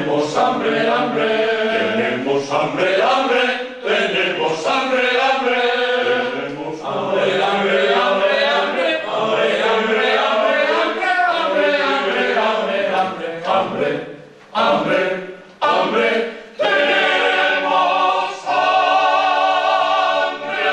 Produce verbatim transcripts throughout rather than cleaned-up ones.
Tenemos hambre, hambre, tenemos hambre, hambre, tenemos hambre, hambre, tenemos hambre, hambre, hambre, hambre, hambre, hambre, hambre, hambre, hambre, hambre, hambre, hambre, tenemos hambre.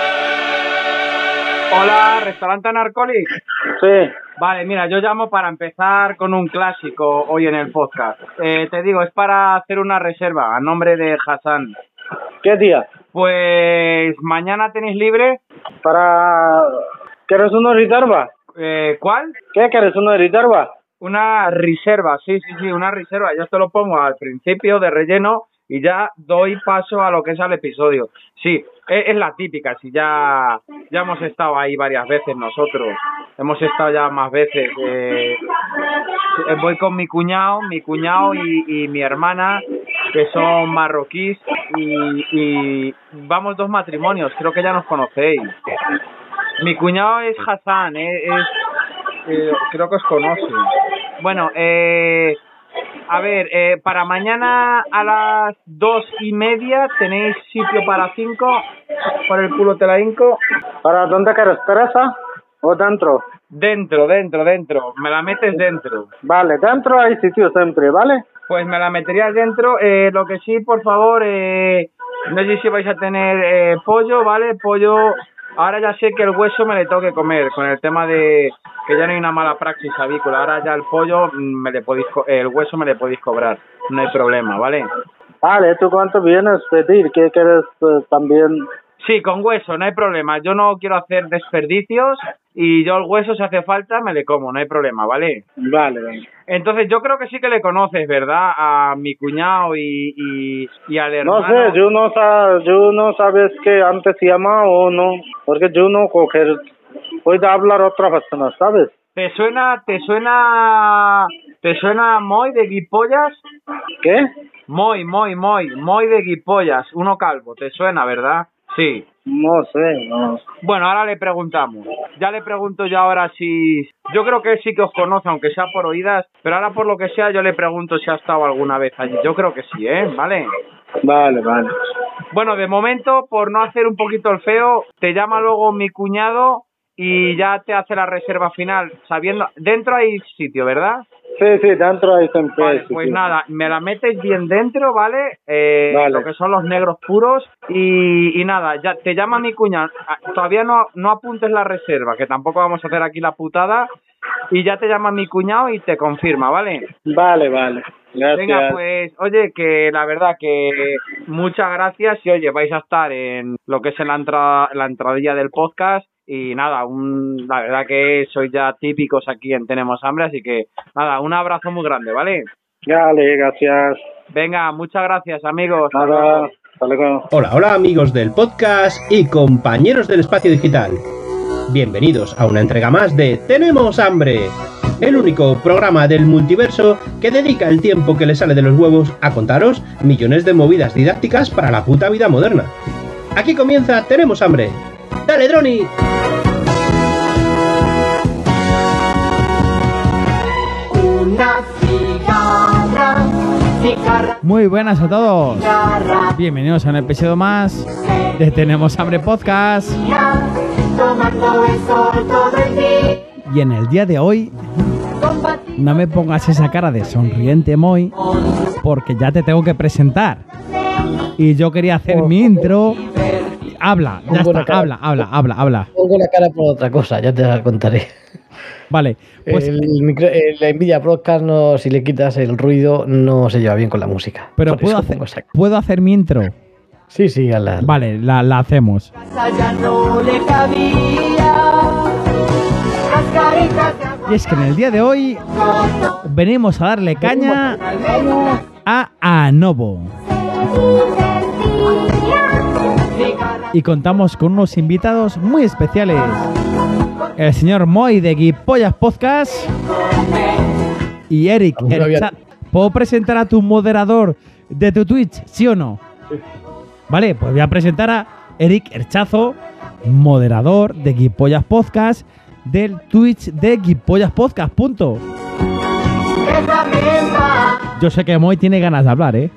Hola, ¿restaurante Anarcoli? Sí. Vale, mira, yo llamo para empezar con un clásico hoy en el podcast. Eh, te digo, es para hacer una reserva a nombre de Hassan. ¿Qué día? Pues mañana tenéis libre. Para... ¿Quieres una reserva? Eh, ¿Cuál? ¿Qué quieres una reserva? Una reserva, sí, sí, sí, una reserva. Yo esto lo pongo al principio de relleno y ya doy paso a lo que es al episodio. Sí, es, es la típica, si ya, ya hemos estado ahí varias veces nosotros. Hemos estado ya más veces. Eh, voy con mi cuñado, mi cuñado y, y mi hermana, que son marroquíes, y, y vamos dos matrimonios, creo que ya nos conocéis. Mi cuñado es Hassan, eh, es, eh, creo que os conoce. Bueno, eh, a ver, eh, para mañana a las dos y media tenéis sitio para cinco. Por el culo te la hinco. ¿Para dónde quieres? ¿Teresa o dentro? Dentro, dentro, dentro. Me la metes dentro. Vale, dentro hay sitio siempre, ¿vale? Pues me la meterías dentro. Eh, lo que sí, por favor, eh, no sé si vais a tener eh, pollo, ¿vale? Pollo. Ahora ya sé que el hueso me le tengo que comer, con el tema de que ya no hay una mala praxis avícola. Ahora ya el pollo, me le podéis co- el hueso me le podéis cobrar. No hay problema, ¿vale? Vale, ¿tú cuánto vienes a pedir? ¿Qué quieres eh, también? Sí, con hueso, no hay problema. Yo no quiero hacer desperdicios y yo el hueso, si hace falta, me le como, no hay problema, ¿vale? Vale, vale. Entonces yo creo que sí que le conoces, ¿verdad? A mi cuñado y, y, y al hermano. No sé, yo no, sa yo no sabes que antes se llama o no, porque yo no coger, puedo hablar otra persona, ¿sabes? ¿Te suena, te suena, te suena Moy de Guipollas? ¿Qué? Moy, Moy, Moy, Moy de Guipollas, uno calvo, ¿te suena, verdad? Sí. No sé, no. Bueno, ahora le preguntamos. Ya le pregunto yo ahora si... Yo creo que él sí que os conoce, aunque sea por oídas, pero ahora por lo que sea yo le pregunto si ha estado alguna vez allí. Yo creo que sí, ¿eh? ¿Vale? Vale, vale. Bueno, de momento, por no hacer un poquito el feo, te llama luego mi cuñado y ya te hace la reserva final, sabiendo... Dentro hay sitio, ¿verdad? Sí, sí, dentro hay siempre. Vale, sitio. pues nada, me la metes bien dentro, ¿vale? Eh, Vale. Lo que son los negros puros y, y nada, ya te llama mi cuñado. Ah, todavía no, no apuntes la reserva, que tampoco vamos a hacer aquí la putada, y ya te llama mi cuñado y te confirma, ¿vale? Vale, vale. Gracias. Venga, pues, oye, que la verdad que muchas gracias y oye, vais a estar en lo que es en la, entrada, la entradilla del podcast. Y nada, un, la verdad que sois ya típicos aquí en Tenemos Hambre, así que nada, un abrazo muy grande, ¿vale? Vale, gracias. Venga, muchas gracias, amigos. Hasta Nada, luego. hasta luego. Hola, hola amigos del podcast y compañeros del espacio digital. Bienvenidos a una entrega más de Tenemos Hambre, el único programa del multiverso que dedica el tiempo que le sale de los huevos a contaros millones de movidas didácticas para la puta vida moderna. Aquí comienza Tenemos Hambre. ¡Dale, Droni! Una cigarra, cigarra. Muy buenas a todos. Bienvenidos a un episodio más de Tenemos Hambre Podcast. Tomando el sol todo el día. Y en el día de hoy, no me pongas esa cara de sonriente, Moy, porque ya te tengo que presentar. Y yo quería hacer mi intro. Habla, ya Pongo la está, cara. habla, habla, habla, habla. Pongo la cara por otra cosa, ya te la contaré. Vale, pues, el micro, el- la Nvidia Broadcast, no, si le quitas el ruido, no se lleva bien con la música. pero Por puedo eso hacer, pongo esa- puedo hacer mi intro. Sí, sí, a la... Vale, la, la hacemos. Casa ya no le cabía. Las caritas de agua. Y es que en el día de hoy venimos a darle caña a Anovo. Y contamos con unos invitados muy especiales. El señor Moy de Guipollas Podcast y Eric. No había- Ercha- ¿Puedo presentar a tu moderador de tu Twitch, sí o no? Vale, pues voy a presentar a Eric Erchazo, moderador de Guipollas Podcast, del Twitch de Guipollas Podcast, punto. Esa misma Yo sé que Moy tiene ganas de hablar, ¿eh?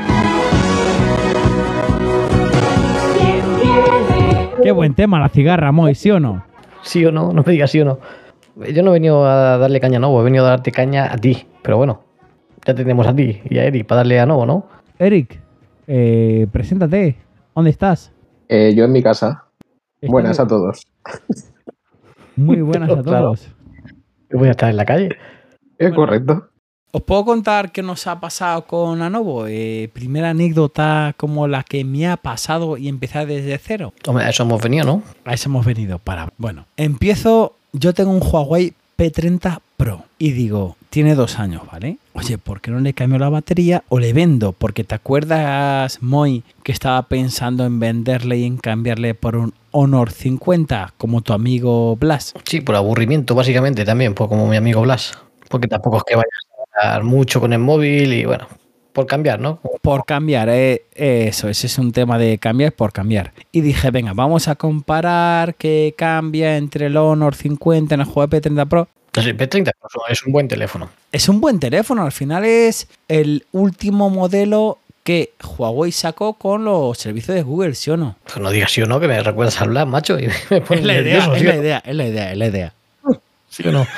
Qué buen tema la cigarra, Moy, ¿sí o no? ¿Sí o no? No me digas sí o no. Yo no he venido a darle caña a Novo, he venido a darte caña a ti. Pero bueno, ya tenemos a ti y a Eric para darle a Novo, ¿no? Eric, eh, preséntate. ¿Dónde estás? Eh, yo en mi casa. ¿Estás Buenas de- a todos. Muy buenas a Claro. todos. Yo voy a estar en la calle. Es correcto. ¿Os puedo contar qué nos ha pasado con Anovo? Eh, primera anécdota como la que me ha pasado y empezar desde cero. Hombre, a eso hemos venido, ¿no? A eso hemos venido para... Bueno, empiezo... Yo tengo un Huawei P treinta Pro y digo, tiene dos años, ¿vale? Oye, ¿por qué no le cambio la batería o le vendo? Porque te acuerdas, Moy, que estaba pensando en venderle y en cambiarle por un Honor cincuenta, como tu amigo Blas. Sí, por aburrimiento, básicamente, también, pues como mi amigo Blas. Porque tampoco es que vayas a estar mucho con el móvil y bueno, por cambiar, ¿no? Por cambiar, eh, eso, ese es un tema de cambiar por cambiar. Y dije, venga, vamos a comparar qué cambia entre el Honor cincuenta en el Huawei P treinta Pro. Entonces, el P treinta es un buen teléfono. Es un buen teléfono, al final es el último modelo que Huawei sacó con los servicios de Google, ¿sí o no? Pues no digas sí o no, que me recuerdas a hablar, macho, y me pones Es la idea, nervioso, es ¿sí o la no? idea, es la idea, es la idea. ¿Sí o no?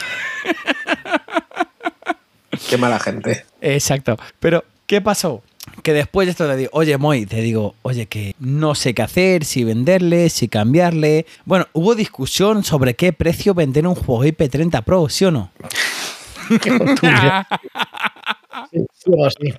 Qué mala gente. Exacto. Pero, ¿qué pasó? Que después de esto te digo, oye, Moy, te digo, oye, que no sé qué hacer, si venderle, si cambiarle. Bueno, hubo discusión sobre qué precio vender un Huawei P treinta Pro, ¿sí o no? Qué costumbre. Sí, sí o sí.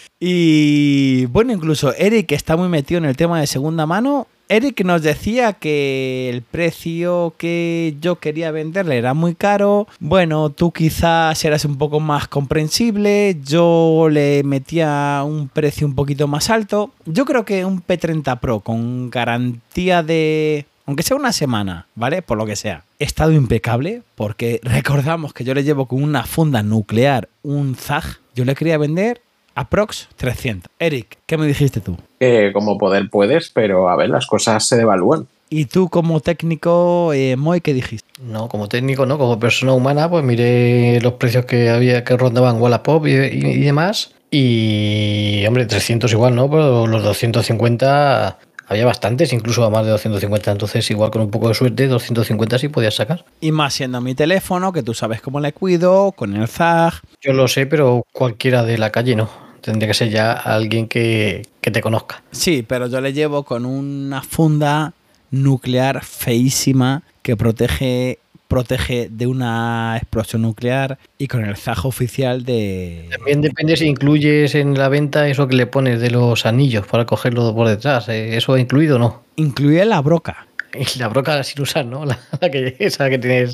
Y bueno, incluso Eric, que está muy metido en el tema de segunda mano, Eric nos decía que el precio que yo quería venderle era muy caro. Bueno, tú quizás eras un poco más comprensible, yo le metía un precio un poquito más alto. Yo creo que un P treinta Pro con garantía de... aunque sea una semana, ¿vale? Por lo que sea. Estado impecable, porque recordamos que yo le llevo con una funda nuclear, un Zag. Yo le quería vender aprox trescientos. Eric, ¿qué me dijiste tú? Eh, como poder puedes, pero a ver, las cosas se devalúan. Y tú como técnico, eh, Moy, ¿qué dijiste? No, como técnico, no, como persona humana, pues miré los precios que había que rondaban Wallapop y, y, y demás. Y, hombre, trescientos igual, ¿no? Pero los doscientos cincuenta había bastantes, incluso a más de doscientos cincuenta. Entonces, igual con un poco de suerte, doscientos cincuenta sí podías sacar. Y más siendo mi teléfono, que tú sabes cómo le cuido, con el Zag. Yo lo sé, pero cualquiera de la calle no. Tendría que ser ya alguien que, que te conozca. Sí, pero yo le llevo con una funda nuclear feísima que protege, protege de una explosión nuclear y con el Zag oficial de... También depende si incluyes en la venta eso que le pones de los anillos para cogerlo por detrás. ¿eh? ¿Eso va incluido o no? Incluye la broca. Y la broca sin usar, ¿no? La, la que, esa que tienes.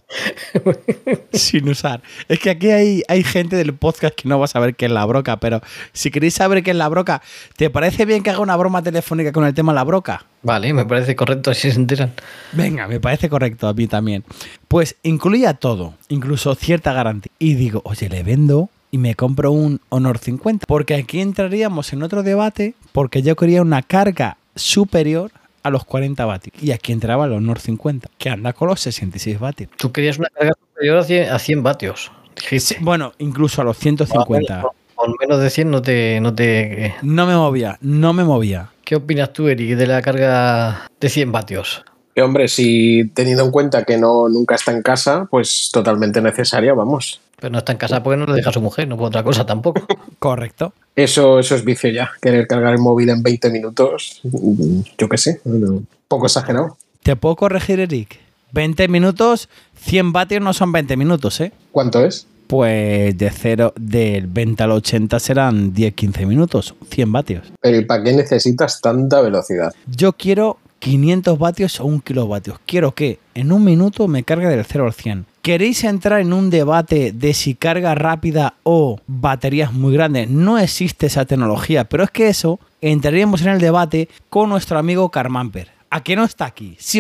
Sin usar. Es que aquí hay, hay gente del podcast que no va a saber qué es la broca, pero si queréis saber qué es la broca, ¿te parece bien que haga una broma telefónica con el tema de la broca? Vale, me parece correcto, así se enteran. Venga, me parece correcto a mí también. Pues incluía todo, incluso cierta garantía. Y digo, oye, le vendo y me compro un Honor cincuenta. Porque aquí entraríamos en otro debate, porque yo quería una carga superior a los cuarenta vatios. Y aquí entraba el Honor cincuenta, que anda con los sesenta y seis vatios. Tú querías una carga superior a cien, a cien vatios. Dijiste. Sí, bueno, incluso a los ciento cincuenta. Con, con menos de cien no te, no te... No me movía, no me movía. ¿Qué opinas tú, Eric, de la carga de cien vatios? Que, hombre, si teniendo en cuenta que no nunca está en casa, pues totalmente necesaria, vamos. Pero no está en casa porque no lo deja su mujer, no por otra cosa tampoco. Correcto. Eso, eso es vicio ya. Querer cargar el móvil en veinte minutos, yo qué sé, un poco exagerado. ¿Te puedo corregir, Eric? veinte minutos, cien vatios no son veinte minutos, ¿eh? ¿Cuánto es? Pues de cero, del veinte al ochenta serán diez a quince minutos, cien vatios. Pero ¿y para qué necesitas tanta velocidad? Yo quiero quinientos vatios o un kilovatios. Quiero que en un minuto me cargue del cero al cien. ¿Queréis entrar en un debate de si carga rápida o baterías muy grandes? No existe esa tecnología, pero es que eso entraríamos en el debate con nuestro amigo Carmamper. ¿A qué no está aquí? ¿Sí o no?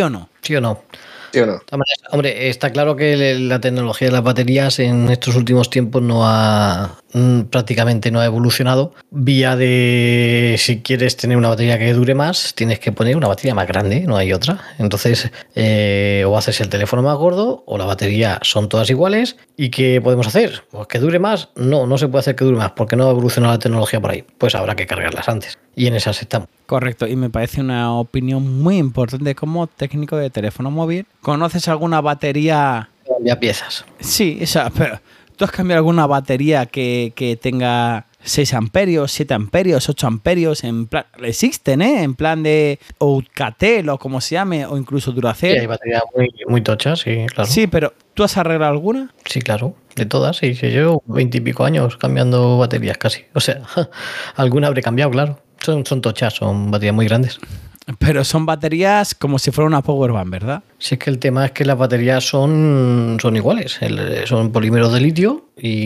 ¿Sí o no? ¿Sí o no? De todas maneras, hombre, está claro que la tecnología de las baterías en estos últimos tiempos no ha mm, prácticamente no ha evolucionado. Vía de si quieres tener una batería que dure más, tienes que poner una batería más grande, no hay otra. Entonces, eh, o haces el teléfono más gordo o la batería son todas iguales. ¿Y qué podemos hacer? Pues que dure más. No, no se puede hacer que dure más porque no ha evolucionado la tecnología por ahí. Pues habrá que cargarlas antes. Y en esas estamos. Correcto, y me parece una opinión muy importante como técnico de teléfono móvil. ¿Conoces alguna batería? Cambia piezas. Sí, esa, pero ¿tú has cambiado alguna batería que, que tenga seis amperios, siete amperios, ocho amperios? En plan, existen, ¿eh? En plan de Outcatel o como se llame, o incluso Duracell. Sí, hay baterías muy, muy tochas, sí, claro. Sí, pero ¿tú has arreglado alguna? Sí, claro, de todas, sí, sí, yo veintipico años cambiando baterías casi. O sea, alguna habré cambiado, claro. Son, son tochas, son baterías muy grandes. Pero son baterías como si fuera una powerbank, ¿verdad? Sí, es que el tema es que las baterías son, son iguales. El, son polímeros de litio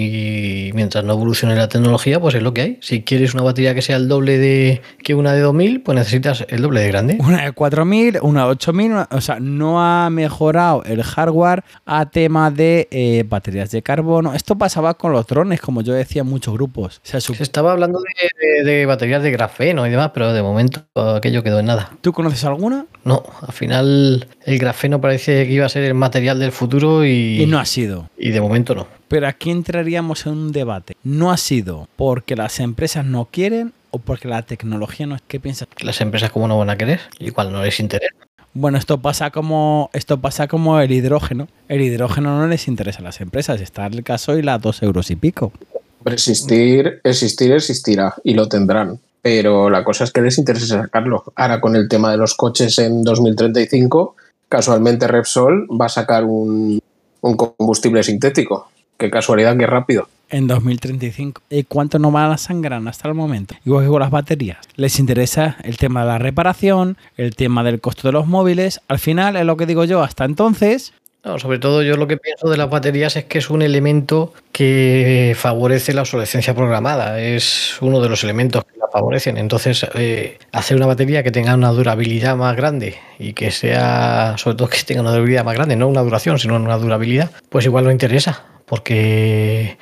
y mientras no evolucione la tecnología, pues es lo que hay. Si quieres una batería que sea el doble de que una de dos mil, pues necesitas el doble de grande. Una de cuatro mil, una de ocho mil, una, o sea, no ha mejorado el hardware a tema de eh, baterías de carbono. Esto pasaba con los drones, como yo decía en muchos grupos. O sea, su... Se estaba hablando de, de, de baterías de grafeno y demás, pero de momento aquello quedó en nada. ¿Tú conoces alguna? No, al final el grafeno parece que iba a ser el material del futuro y... Y no ha sido. Y de momento no. Pero aquí entraríamos en un debate. ¿No ha sido porque las empresas no quieren o porque la tecnología no es? ¿Qué piensas? Las empresas como no van a querer, igual no les interesa. Bueno, esto pasa como esto pasa como el hidrógeno. El hidrógeno no les interesa a las empresas. Está el gasoil a dos euros y pico. Existir, existir, existirá y lo tendrán. Pero la cosa es que les interesa sacarlo. Ahora con el tema de los coches en dos mil treinta y cinco, casualmente Repsol va a sacar un, un combustible sintético. Qué casualidad, qué rápido. En dos mil treinta y cinco. ¿Y cuánto nos van a sangrar hasta el momento? Igual que con las baterías. Les interesa el tema de la reparación, el tema del costo de los móviles. Al final, es lo que digo yo, hasta entonces... No, sobre todo yo lo que pienso de las baterías es que es un elemento que favorece la obsolescencia programada. Es uno de los elementos que la favorecen. Entonces, eh, hacer una batería que tenga una durabilidad más grande y que sea, sobre todo que tenga una durabilidad más grande, no una duración, sino una durabilidad, pues igual nos interesa. Porque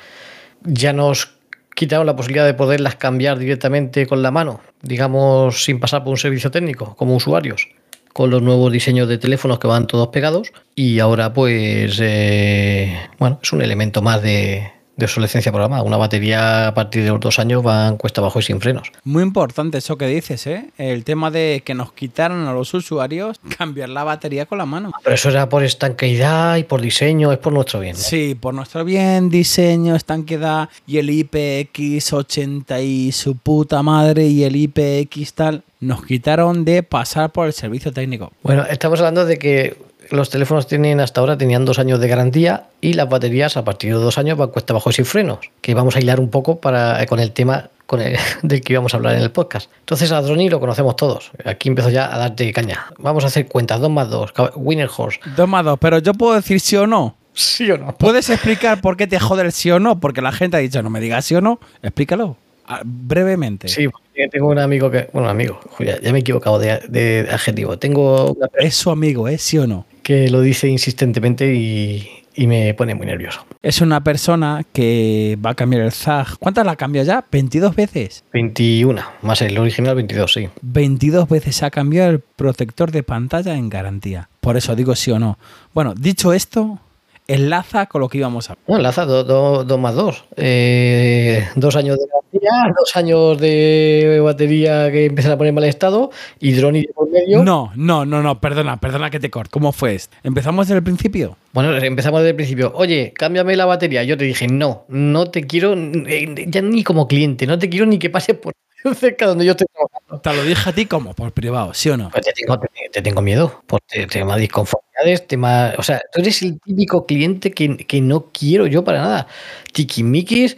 ya nos quitaron la posibilidad de poderlas cambiar directamente con la mano, digamos, sin pasar por un servicio técnico, como usuarios, con los nuevos diseños de teléfonos que van todos pegados. Y ahora, pues, eh, bueno, es un elemento más de, de obsolescencia programada. Una batería a partir de los dos años va cuesta abajo y sin frenos. Muy importante eso que dices, ¿eh? El tema de que nos quitaran a los usuarios cambiar la batería con la mano. Pero eso era por estanqueidad y por diseño, es por nuestro bien, ¿no? Sí, por nuestro bien, diseño, estanqueidad y el I P X ochenta y su puta madre y el I P X tal, nos quitaron de pasar por el servicio técnico. Bueno, estamos hablando de que los teléfonos tienen hasta ahora tenían dos años de garantía y las baterías a partir de dos años van cuesta abajo y sin frenos, que vamos a hilar un poco para, con el tema con el, del que íbamos a hablar en el podcast. Entonces a Droni lo conocemos todos. Aquí empiezo ya a darte caña. Vamos a hacer cuentas, dos más dos, winner horse. dos más dos, pero yo puedo decir sí o no. Sí o no. ¿Puedes explicar por qué te jode el sí o no? Porque la gente ha dicho no me digas sí o no. Explícalo. Brevemente. Sí, porque tengo un amigo que... Bueno, amigo, ya, ya me he equivocado de, de adjetivo. Tengo una es su amigo, ¿eh? ¿Sí o no? Que lo dice insistentemente y, y me pone muy nervioso. Es una persona que va a cambiar el Z A G. ¿Cuántas la cambió ya? ¿veintidós veces? veintiuno, más el original veintidós, sí. veintidós veces ha cambiado el protector de pantalla en garantía. Por eso digo sí o no. Bueno, dicho esto... Enlaza con lo que íbamos a hablar. No, enlaza dos do, do más dos. Eh, dos años de garantía, dos años de batería que empiezan a poner mal estado y Droni por medio. No, no, no, no, perdona, perdona que te corte. ¿Cómo fue esto? ¿Empezamos desde el principio? Bueno, empezamos desde el principio. Oye, cámbiame la batería. Yo te dije, no, no te quiero, ya ni como cliente, no te quiero ni que pases por cerca donde yo estoy trabajando. Te lo dije a ti como por privado, ¿sí o no? Pues te tengo, te, te tengo miedo por tema de disconformidades, tema, o sea, tú eres el típico cliente que, que no quiero yo para nada. Tiquimiquis,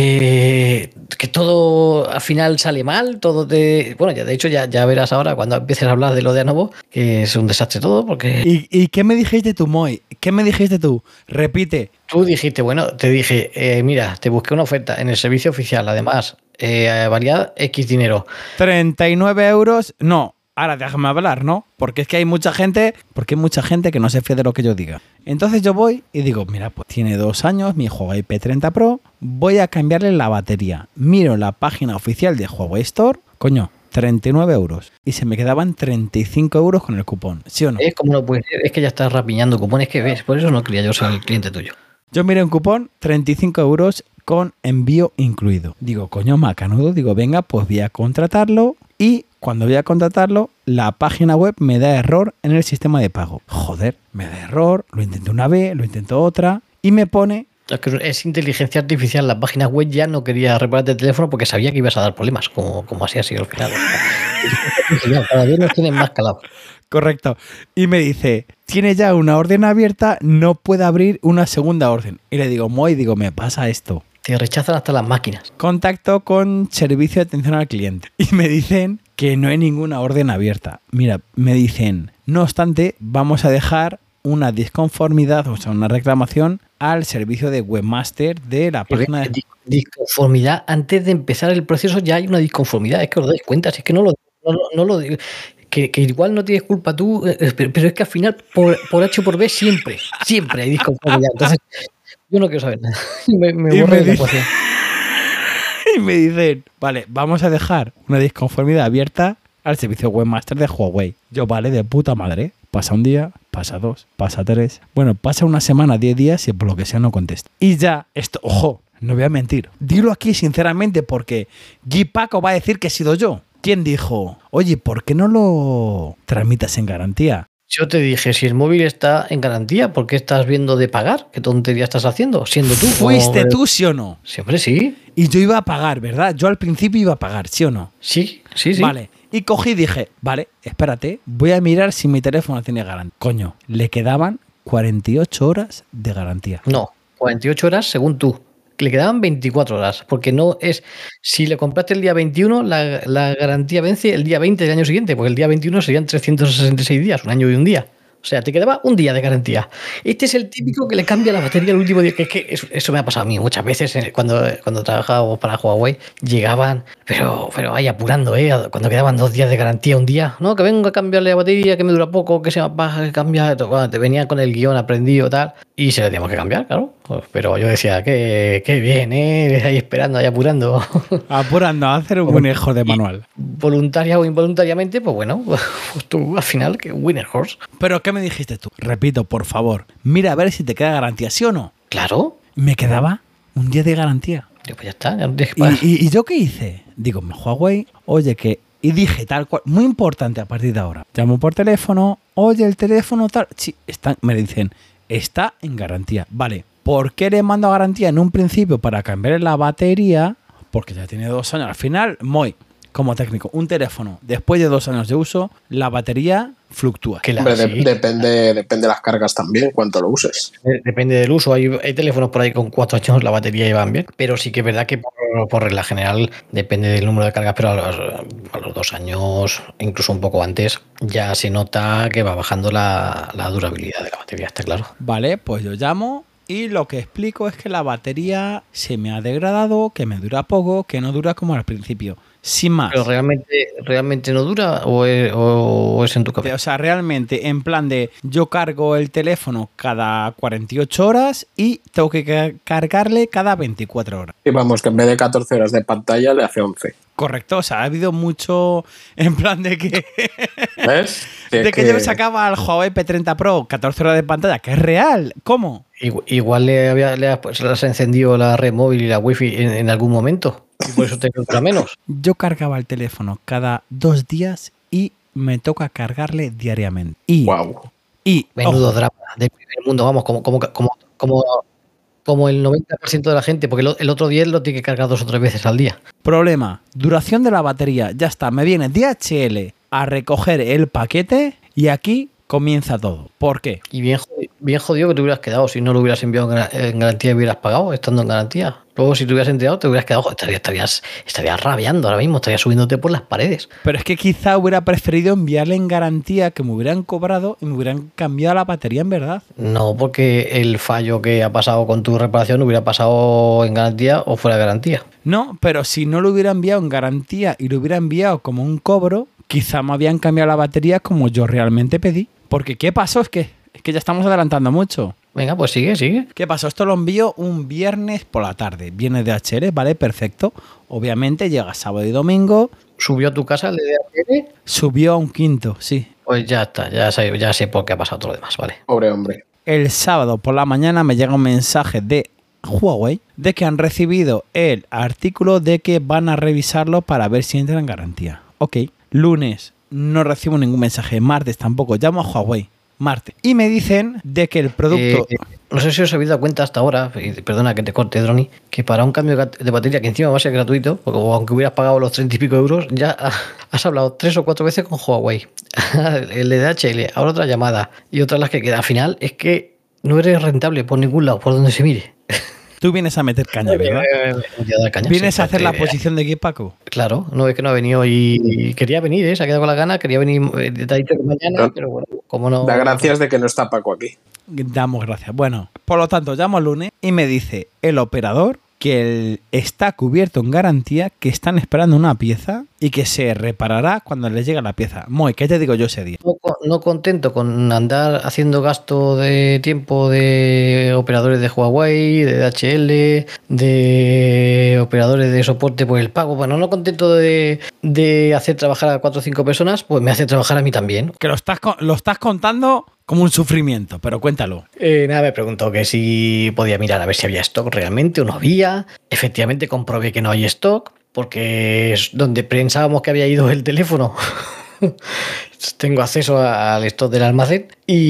eh, que todo al final sale mal, todo te... Bueno, ya de hecho ya, ya verás ahora cuando empieces a hablar de lo de Anovo, que es un desastre todo, porque... ¿Y, y qué me dijiste tú, Moy? ¿Qué me dijiste tú? Repite. Tú dijiste, bueno, te dije, eh, mira, te busqué una oferta en el servicio oficial, además... Eh, valía X dinero. treinta y nueve euros, no, ahora déjame hablar, ¿no? Porque es que hay mucha gente, porque hay mucha gente que no se fía de lo que yo diga. Entonces yo voy y digo, mira, pues tiene dos años mi Huawei P treinta Pro, voy a cambiarle la batería. Miro la página oficial de Huawei Store, coño, treinta y nueve euros. Y se me quedaban treinta y cinco euros con el cupón, ¿sí o no? Es como no puede ser, es que ya estás rapiñando cupones que ves, por eso no quería yo ser el cliente tuyo. Yo miré un cupón, treinta y cinco euros con envío incluido. Digo, coño, macanudo, digo, venga, pues voy a contratarlo y cuando voy a contratarlo, la página web me da error en el sistema de pago. Joder, me da error, lo intenté una vez, lo intento otra y me pone... Es que es inteligencia artificial, la página web ya no quería repararte el teléfono porque sabía que ibas a dar problemas, como, como así ha sido al final. Cada vez nos tienen más calados. Correcto. Y me dice, tiene ya una orden abierta, no puede abrir una segunda orden. Y le digo, Moy, digo, me pasa esto. Te rechazan hasta las máquinas. Contacto con servicio de atención al cliente. Y me dicen que no hay ninguna orden abierta. Mira, me dicen, no obstante, vamos a dejar una disconformidad, o sea, una reclamación al servicio de webmaster de la página de... Disconformidad, antes de empezar el proceso ya hay una disconformidad, es que os dais cuenta, si es que no lo, no, no lo digo, que, que igual no tienes culpa tú, pero, pero es que al final por, por H o por B siempre, siempre hay disconformidad, entonces yo no quiero saber nada, me, me y, borro me de la dice, ecuación. Y me dicen, vale, vamos a dejar una disconformidad abierta al servicio webmaster de Huawei. Yo, vale, de puta madre. Pasa un día, pasa dos, pasa tres. Bueno, pasa una semana, diez días y por lo que sea no contesta. Y ya, esto, ojo, no voy a mentir. Dilo aquí sinceramente porque Guy Paco va a decir que he sido yo. ¿Quién dijo, oye, ¿por qué no lo tramitas en garantía? Yo te dije, si el móvil está en garantía, ¿por qué estás viendo de pagar? ¿Qué tontería estás haciendo? Siendo tú. ¿Fuiste tú, sí o no? Siempre sí. Y yo iba a pagar, ¿verdad? Yo al principio iba a pagar, ¿sí o no? Sí, sí, sí. Vale. Y cogí y dije, vale, espérate, voy a mirar si mi teléfono tiene garantía. Coño, le quedaban cuarenta y ocho horas de garantía. No, cuarenta y ocho horas según tú. Le quedaban veinticuatro horas, porque no es... Si le compraste el día veintiuno, la, la garantía vence el día veinte del año siguiente, porque el día veintiuno serían trescientos sesenta y seis días, un año y un día. O sea, te quedaba un día de garantía. Este es el típico que le cambia la batería el último día. Que, que eso, eso me ha pasado a mí muchas veces cuando, cuando trabajaba para Huawei. Llegaban, pero, pero ahí apurando, ¿eh? Cuando quedaban dos días de garantía, un día. No, que vengo a cambiarle la batería, que me dura poco, que se me baja, que cambia. Bueno, te venían con el guión aprendido tal. Y se le teníamos que cambiar, claro. Pero yo decía, qué, qué bien, ¿eh? Ahí esperando, ahí apurando. Apurando a hacer un winner horse de manual. Voluntaria o involuntariamente, pues bueno, pues tú al final, que winner horse. Pero ¿qué me dijiste tú? Repito, por favor, mira a ver si te queda garantía, ¿sí o no? Claro. Me quedaba un día de garantía. Yo, pues ya está. Ya no tienes que ¿Y, y, ¿Y yo qué hice? Digo, me Huawei, oye, que... Y dije tal cual, muy importante a partir de ahora. Llamo por teléfono, oye, el teléfono tal... Sí, está, me dicen, está en garantía. Vale, ¿por qué le mando a garantía en un principio para cambiar la batería? Porque ya tiene dos años. Al final, muy... Como técnico, un teléfono, después de dos años de uso, la batería fluctúa. Que la, Hombre, de, sí. depende, depende de las cargas también, cuánto lo uses. Depende del uso. Hay, hay teléfonos por ahí con cuatro años, la batería llevan bien. Pero sí que es verdad que por, por regla general depende del número de cargas, pero a los, a los dos años, incluso un poco antes, ya se nota que va bajando la, la durabilidad de la batería, está claro. Vale, pues yo llamo. Y lo que explico es que la batería se me ha degradado, que me dura poco, que no dura como al principio. Sin más. ¿Pero realmente, realmente no dura o es, o es en tu cabeza? O sea, realmente en plan de yo cargo el teléfono cada cuarenta y ocho horas y tengo que cargarle cada veinticuatro horas. Y vamos, que en vez de catorce horas de pantalla le hace once. Correcto, o sea, ha habido mucho en plan de que... ¿Ves? de que, que yo sacaba al Huawei P treinta Pro catorce horas de pantalla, que es real. ¿Cómo? Igual le, había, le, has, pues, le has encendido la red móvil y la wifi en, en algún momento. Y por eso te encuentra menos. Yo cargaba el teléfono cada dos días y me toca cargarle diariamente. Y, wow. Y, menudo ojo, drama del primer mundo, vamos, como, como, como, como, como el noventa por ciento de la gente, porque el otro día lo tiene que cargar dos o tres veces al día. Problema, duración de la batería, ya está, me viene D H L a recoger el paquete y aquí comienza todo. ¿Por qué? Y bien, bien jodido que te hubieras quedado si no lo hubieras enviado en garantía y hubieras pagado estando en garantía. Luego, si te hubieras enterado, te hubieras quedado, estarías, estarías, estarías rabiando ahora mismo, estarías subiéndote por las paredes. Pero es que quizá hubiera preferido enviarle en garantía, que me hubieran cobrado y me hubieran cambiado la batería en verdad. No, porque el fallo que ha pasado con tu reparación hubiera pasado en garantía o fuera de garantía. No, pero si no lo hubiera enviado en garantía y lo hubiera enviado como un cobro, quizá me habían cambiado la batería como yo realmente pedí. Porque ¿qué pasó? Es que, es que ya estamos adelantando mucho. Venga, pues sigue, sigue. ¿Qué pasó? Esto lo envío un viernes por la tarde. Viene de H L, ¿vale? Perfecto. Obviamente llega sábado y domingo. ¿Subió a tu casa el de D H L? Subió a un quinto, sí. Pues ya está, ya sé, ya sé por qué ha pasado todo lo demás, vale. Pobre hombre. El sábado por la mañana me llega un mensaje de Huawei de que han recibido el artículo de que van a revisarlo para ver si entra en garantía. Ok. Lunes no recibo ningún mensaje. Martes tampoco. Llamo a Huawei. Martes. Y me dicen de que el producto... Eh, no sé si os habéis dado cuenta hasta ahora, y perdona que te corte, Droni, que para un cambio de batería, que encima va a ser gratuito, porque aunque hubieras pagado los treinta y pico euros, ya has hablado tres o cuatro veces con Huawei. El de D H L, ahora otra llamada y otras las que queda. Al final es que no eres rentable por ningún lado, por donde se mire. Tú vienes a meter caña, ¿verdad? Caña, vienes sí, a hacer la porque, posición de Paco. Claro, no es que no ha venido y quería venir, ¿eh? Se ha quedado con la gana, quería venir detallito de mañana, no, pero bueno, como no... Da gracias de que no está Paco aquí. Damos gracias. Bueno, por lo tanto, llamo el lunes y me dice el operador que el, está cubierto en garantía, que están esperando una pieza y que se reparará cuando les llegue la pieza. Moy, ¿qué te digo yo ese día? No, no contento con andar haciendo gasto de tiempo de operadores de Huawei, de D H L, de operadores de soporte por el pago. Bueno, no contento de, de hacer trabajar a cuatro o cinco personas, pues me hace trabajar a mí también. Que lo estás, lo estás contando como un sufrimiento, pero cuéntalo. Eh, nada, me preguntó que si podía mirar a ver si había stock realmente o no había. Efectivamente comprobé que no hay stock, porque es donde pensábamos que había ido el teléfono. Tengo acceso al stock del almacén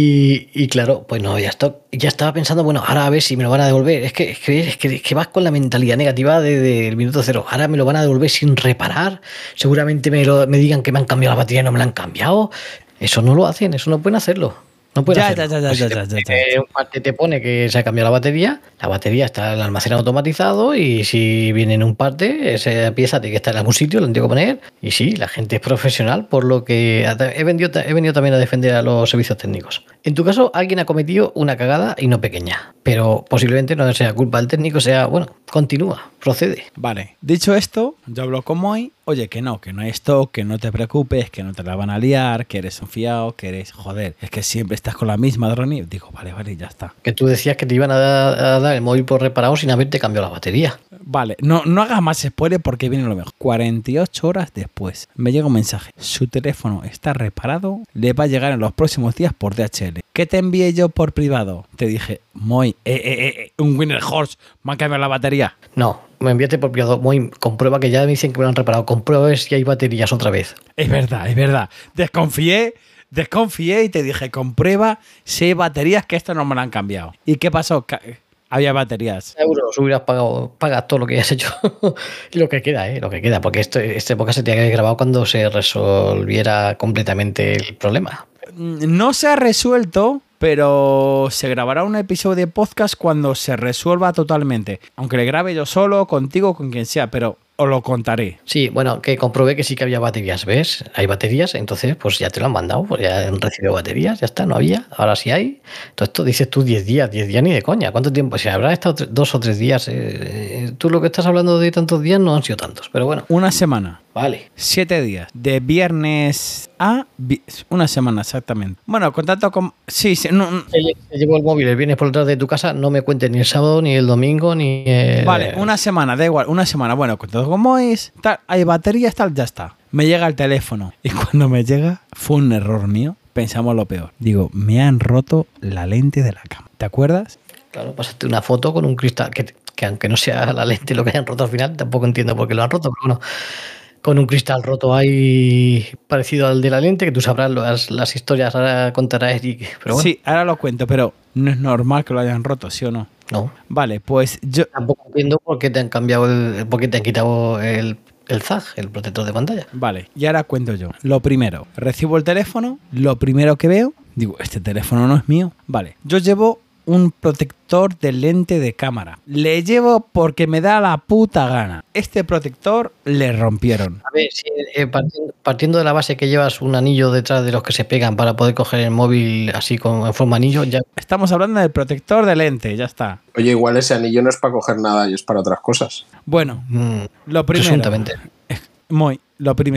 y, y claro, pues no había stock. Ya estaba pensando, bueno, ahora a ver si me lo van a devolver. Es que, es que, es que, es que vas con la mentalidad negativa desde de, de minuto cero. Ahora me lo van a devolver sin reparar. Seguramente me, lo, me digan que me han cambiado la batería y no me la han cambiado. Eso no lo hacen, eso no pueden hacerlo. No puede ya, ya, ya, ya, ya, ya, ya, ya. Un parte te pone que se ha cambiado la batería, la batería está en el almacén automatizado y si viene en un parte, esa pieza tiene que estar en algún sitio, lo tengo que poner. Y sí, la gente es profesional, por lo que he venido, he venido también a defender a los servicios técnicos. En tu caso, alguien ha cometido una cagada y no pequeña, pero posiblemente no sea culpa del técnico, sea, bueno, continúa, procede. Vale, dicho esto, yo hablo con Moy, oye, que no, que no hay stock, que no te preocupes, que no te la van a liar, que eres un fiado, que eres, joder, es que siempre estás con la misma, Droni. Digo, vale, vale, ya está. Que tú decías que te iban a dar, a dar el móvil por reparado sin haberte cambiado la batería. Vale, no, no hagas más spoiler porque viene lo mejor. cuarenta y ocho horas después me llega un mensaje. Su teléfono está reparado, le va a llegar en los próximos días por D H L. ¿Qué te envié yo por privado? Te dije, Moy, eh, eh, eh, un Winner Horse, me han cambiado la batería. No, me enviaste por privado. Moy, comprueba que ya me dicen que me lo han reparado. Comprueba si hay baterías otra vez. Es verdad, es verdad. Desconfié. Desconfié y te dije, comprueba si hay baterías que esto no me lo han cambiado. ¿Y qué pasó? Había baterías. Euros hubieras pagado, pagas todo lo que hayas hecho. Y lo que queda, ¿eh? Lo que queda, porque esto, esta época se tenía que haber grabado cuando se resolviera completamente el problema. No se ha resuelto, pero se grabará un episodio de podcast cuando se resuelva totalmente. Aunque le grabe yo solo, contigo, con quien sea, pero os lo contaré. Sí, bueno, que comprobé que sí que había baterías, ¿ves? Hay baterías, entonces pues ya te lo han mandado, pues ya han recibido baterías, ya está, no había, ahora sí hay. Entonces esto dices tú diez días, diez días ni de coña. ¿Cuánto tiempo? Si habrá estado dos o tres días, eh, tú lo que estás hablando de tantos días no han sido tantos, pero bueno. Una semana. Vale. Siete días. De viernes a... Vi una semana, exactamente. Bueno, contacto con... Sí, sí. No, no. Se llevo el móvil el viernes por detrás de tu casa, no me cuentes ni el sábado, ni el domingo, ni el... Vale, una semana, da igual, una semana. Bueno, contacto con Mois, tal, hay baterías, tal, ya está. Me llega el teléfono. Y cuando me llega, fue un error mío. Pensamos lo peor. Digo, me han roto la lente de la cámara. ¿Te acuerdas? Claro, pasaste una foto con un cristal, que, que aunque no sea la lente lo que hayan roto al final, tampoco entiendo por qué lo han roto, pero bueno... Con un cristal roto ahí parecido al de la lente, que tú sabrás las, las historias, ahora contará Eric. Pero bueno. Sí, ahora lo cuento, pero no es normal que lo hayan roto, ¿sí o no? No. Vale, pues yo... Tampoco entiendo por qué te han cambiado, el, por qué te han quitado el, el Z A G, el protector de pantalla. Vale, y ahora cuento yo. Lo primero, recibo el teléfono, lo primero que veo, digo, este teléfono no es mío. Vale, yo llevo un protector de lente de cámara. Le llevo porque me da la puta gana. Este protector le rompieron. A ver, si, eh, partiendo, partiendo de la base que llevas un anillo detrás de los que se pegan para poder coger el móvil así con, en forma anillo, ya... Estamos hablando del protector de lente, ya está. Oye, igual ese anillo no es para coger nada y es para otras cosas. Bueno, mm, lo primero... Presuntamente. Muy, lo primero.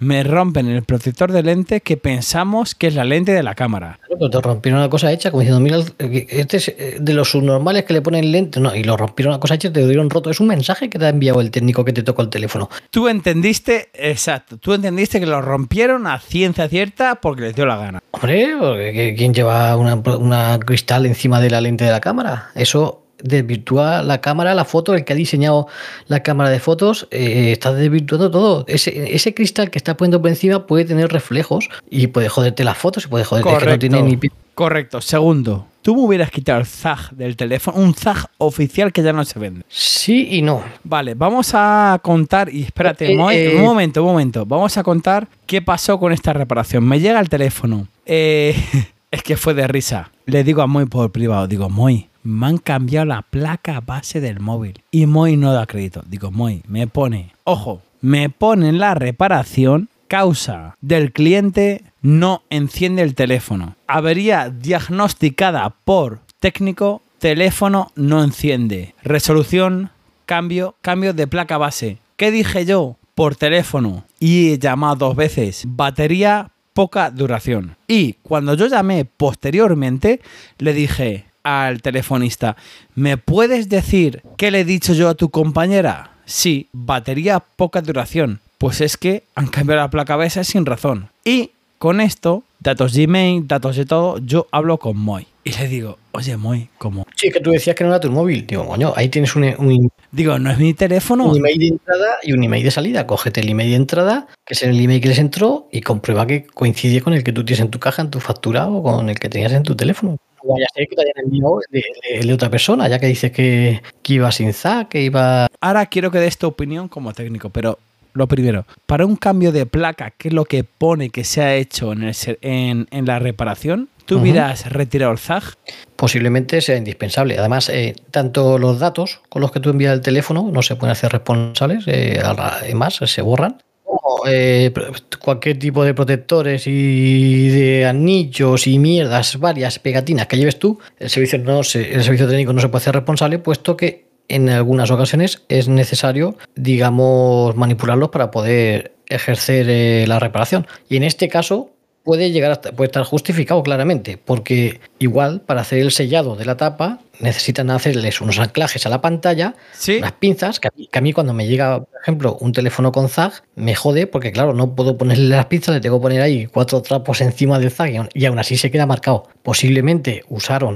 me rompen el protector de lente que pensamos que es la lente de la cámara. Pero te rompieron una cosa hecha como diciendo, mira, este es de los subnormales que le ponen lente. No, y lo rompieron una cosa hecha y te lo dieron roto. Es un mensaje que te ha enviado el técnico que te tocó el teléfono. Tú entendiste, exacto, tú entendiste que lo rompieron a ciencia cierta porque les dio la gana. Hombre, porque ¿quién lleva una, una cristal encima de la lente de la cámara? Eso desvirtúa la cámara, la foto. El que ha diseñado la cámara de fotos eh, está desvirtuando todo. Ese, ese cristal que está poniendo por encima puede tener reflejos y puede joderte las fotos y puede joder. Correcto, es que no tiene ni... correcto. Segundo, tú me hubieras quitado el Z A G del teléfono, un Z A G oficial que ya no se vende. Sí y no. Vale, vamos a contar, y espérate, Eh, Moy, eh, un momento, un momento. Vamos a contar qué pasó con esta reparación. Me llega el teléfono. Eh, es que fue de risa. Le digo a Moy por privado, digo, Moy, me han cambiado la placa base del móvil. Y Moy no da crédito. Digo, Moy, me pone, ojo, me pone en la reparación, causa del cliente, no enciende el teléfono. Avería diagnosticada por técnico, teléfono no enciende. Resolución, cambio, cambio de placa base. ¿Qué dije yo? Por teléfono. Y he llamado dos veces. Batería, poca duración. Y cuando yo llamé posteriormente, le dije al telefonista, ¿me puedes decir qué le he dicho yo a tu compañera? Sí, batería, poca duración. Pues es que han cambiado la placa base sin razón. Y con esto, datos Gmail, datos de todo, yo hablo con Moy. Y le digo, oye Moy, ¿cómo? Sí, que tú decías que no era tu móvil. Digo, coño, ahí tienes un, un, Digo, ¿no es mi teléfono? un email de entrada y un email de salida. Cógete el email de entrada, que es el email que les entró, y comprueba que coincide con el que tú tienes en tu caja, en tu factura o con el que tenías en tu teléfono. No vaya a ser que te hayan enviado de, de, de otra persona, ya que dices que, que iba sin Z A G, que iba... Ahora quiero que des tu opinión como técnico, pero lo primero, para un cambio de placa, ¿qué es lo que pone que se ha hecho en, el, en, en la reparación? ¿Tú hubieras uh-huh. retirado el Z A G? Posiblemente sea indispensable. Además, eh, tanto los datos con los que tú envías el teléfono no se pueden hacer responsables, eh, además se borran. O, eh, cualquier tipo de protectores y de anillos y mierdas, varias pegatinas que lleves tú, el servicio, no se, el servicio técnico no se puede hacer responsable, puesto que en algunas ocasiones es necesario, digamos, manipularlos para poder ejercer eh, la reparación. Y en este caso puede llegar a puede estar justificado claramente, porque igual para hacer el sellado de la tapa necesitan hacerles unos anclajes a la pantalla, ¿sí? Unas pinzas, que a, mí, que a mí cuando me llega, por ejemplo, un teléfono con Z A G, me jode, porque claro, no puedo ponerle las pinzas, le tengo que poner ahí cuatro trapos encima del Z A G y aún así se queda marcado. Posiblemente usaron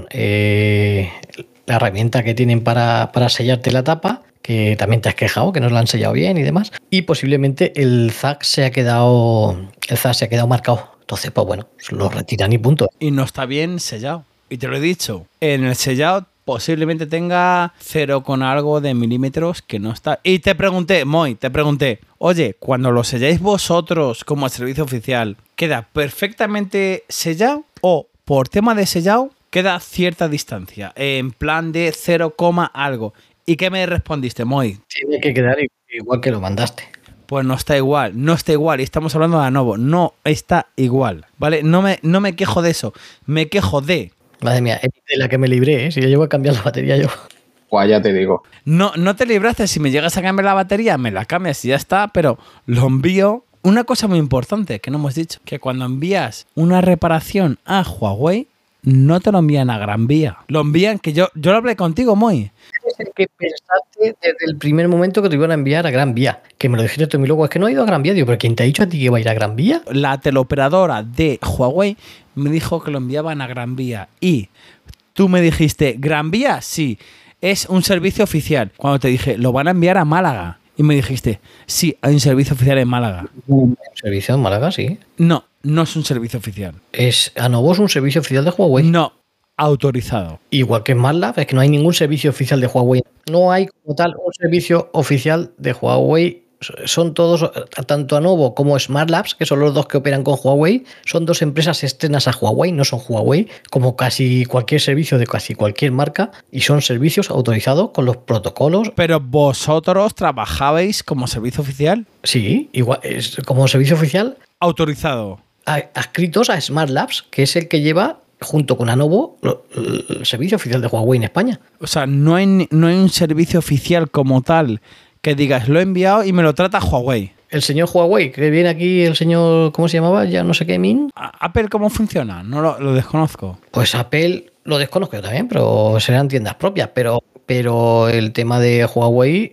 eh, la herramienta que tienen para, para sellarte la tapa, que también te has quejado, que no la han sellado bien y demás, y posiblemente el Z A G se ha quedado, el Z A G se ha quedado marcado. Entonces, pues bueno, lo retiran y punto. Y no está bien sellado. Y te lo he dicho, en el sellado posiblemente tenga cero con algo de milímetros que no está. Y te pregunté, Moy, te pregunté, oye, cuando lo selláis vosotros como servicio oficial, ¿queda perfectamente sellado o por tema de sellado queda cierta distancia? En plan de cero, algo. ¿Y qué me respondiste, Moy? Tiene que quedar igual que lo mandaste. Pues no está igual, no está igual. Y estamos hablando de Lenovo, no está igual, ¿vale? No me, no me quejo de eso, me quejo de... Madre mía, es de la que me libré, ¿eh? Si yo llevo a cambiar la batería yo. Pues ya te digo. No, no te libraste, si me llegas a cambiar la batería, me la cambias y ya está, pero lo envío... Una cosa muy importante que no hemos dicho, que cuando envías una reparación a Huawei, no te lo envían a Gran Vía. Lo envían, que yo, yo lo hablé contigo, Moy. Es el que pensaste desde el primer momento que te iban a enviar a Gran Vía. Que me lo dijiste tú y luego, es que no he ido a Gran Vía. Digo, ¿pero quién te ha dicho a ti que iba a ir a Gran Vía? La teleoperadora de Huawei me dijo que lo enviaban a Gran Vía. Y tú me dijiste, ¿Gran Vía? Sí, es un servicio oficial. Cuando te dije, lo van a enviar a Málaga. Y me dijiste, sí, hay un servicio oficial en Málaga. ¿Un servicio en Málaga, sí? No, no es un servicio oficial. ¿Es Lenovo es un servicio oficial de Huawei? No, autorizado. Igual que en MATLAB, es que no hay ningún servicio oficial de Huawei. No hay como tal un servicio oficial de Huawei. Son todos, tanto Lenovo como SmartLabs, que son los dos que operan con Huawei, son dos empresas externas a Huawei, no son Huawei, como casi cualquier servicio de casi cualquier marca, y son servicios autorizados con los protocolos. ¿Pero vosotros trabajabais como servicio oficial? Sí, igual, es como servicio oficial. Autorizado. Adscritos a SmartLabs, que es el que lleva, junto con Lenovo, el servicio oficial de Huawei en España. O sea, no hay, no hay un servicio oficial como tal que digas, lo he enviado y me lo trata Huawei. El señor Huawei, que viene aquí, el señor, ¿cómo se llamaba? Ya no sé qué, Min. ¿Apple cómo funciona? No lo, lo desconozco. Pues Apple lo desconozco yo también, pero serán tiendas propias. Pero, pero el tema de Huawei,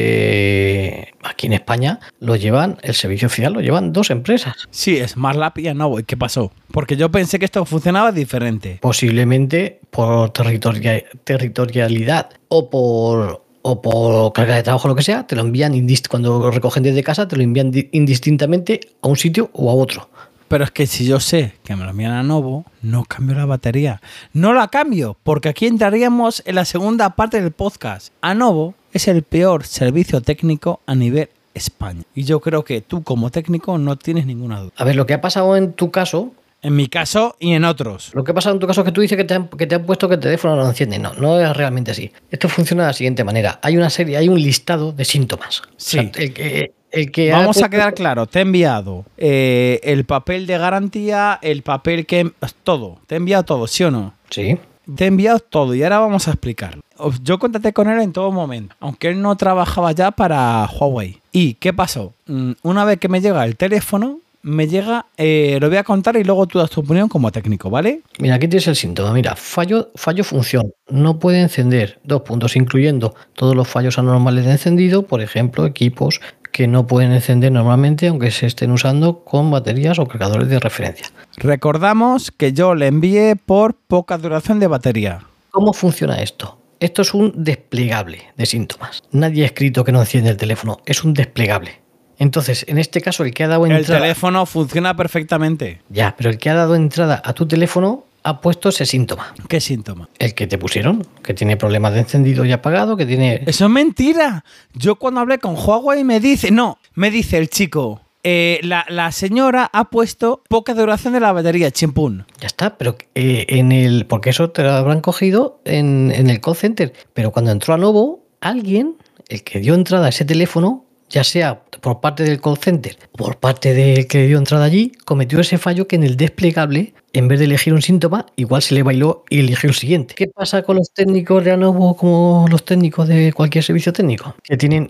eh, aquí en España, lo llevan, el servicio oficial lo llevan dos empresas. Sí, SmartLab y Anovo. ¿Y qué pasó? Porque yo pensé que esto funcionaba diferente. Posiblemente por territoria, territorialidad o por... o por carga de trabajo o lo que sea, te lo envían indist- cuando lo recogen desde casa, te lo envían di- indistintamente a un sitio o a otro. Pero es que si yo sé que me lo envían a Anovo, no cambio la batería. No la cambio, porque aquí entraríamos en la segunda parte del podcast. Anovo es el peor servicio técnico a nivel España. Y yo creo que tú como técnico no tienes ninguna duda. A ver, lo que ha pasado en tu caso... En mi caso y en otros. Lo que ha pasado en tu caso es que tú dices que te han, que te han puesto que el teléfono no enciende. No, no es realmente así. Esto funciona de la siguiente manera. Hay una serie, hay un listado de síntomas. Sí. O sea, el que, el que Vamos puesto... a quedar claro. Te he enviado eh, el papel de garantía, el papel que... Todo. Te he enviado todo, ¿sí o no? Sí. Te he enviado todo y ahora vamos a explicar. Yo contacté con él en todo momento, aunque él no trabajaba ya para Huawei. ¿Y qué pasó? Una vez que me llega el teléfono... me llega, eh, lo voy a contar y luego tú das tu opinión como técnico, ¿vale? Mira, aquí tienes el síntoma. Mira, fallo, fallo función. No puede encender. Dos puntos, incluyendo todos los fallos anormales de encendido, por ejemplo, equipos que no pueden encender normalmente aunque se estén usando con baterías o cargadores de referencia. Recordamos que yo le envié por poca duración de batería. ¿Cómo funciona esto? Esto es un desplegable de síntomas. Nadie ha escrito que no enciende el teléfono. Es un desplegable. Entonces, en este caso, el que ha dado entrada... El teléfono funciona perfectamente. Ya, pero el que ha dado entrada a tu teléfono ha puesto ese síntoma. ¿Qué síntoma? El que te pusieron, que tiene problemas de encendido y apagado, que tiene... Eso es mentira. Yo cuando hablé con Huawei me dice... No, me dice el chico... Eh, la, la señora ha puesto poca duración de la batería, chimpún. Ya está, pero eh, en el... Porque eso te lo habrán cogido en, en el call center. Pero cuando entró a Novo, alguien, el que dio entrada a ese teléfono... ya sea por parte del call center o por parte del que dio entrada allí, cometió ese fallo que en el desplegable, en vez de elegir un síntoma, igual se le bailó y eligió el siguiente. ¿Qué pasa con los técnicos de Anovo como los técnicos de cualquier servicio técnico? Que tienen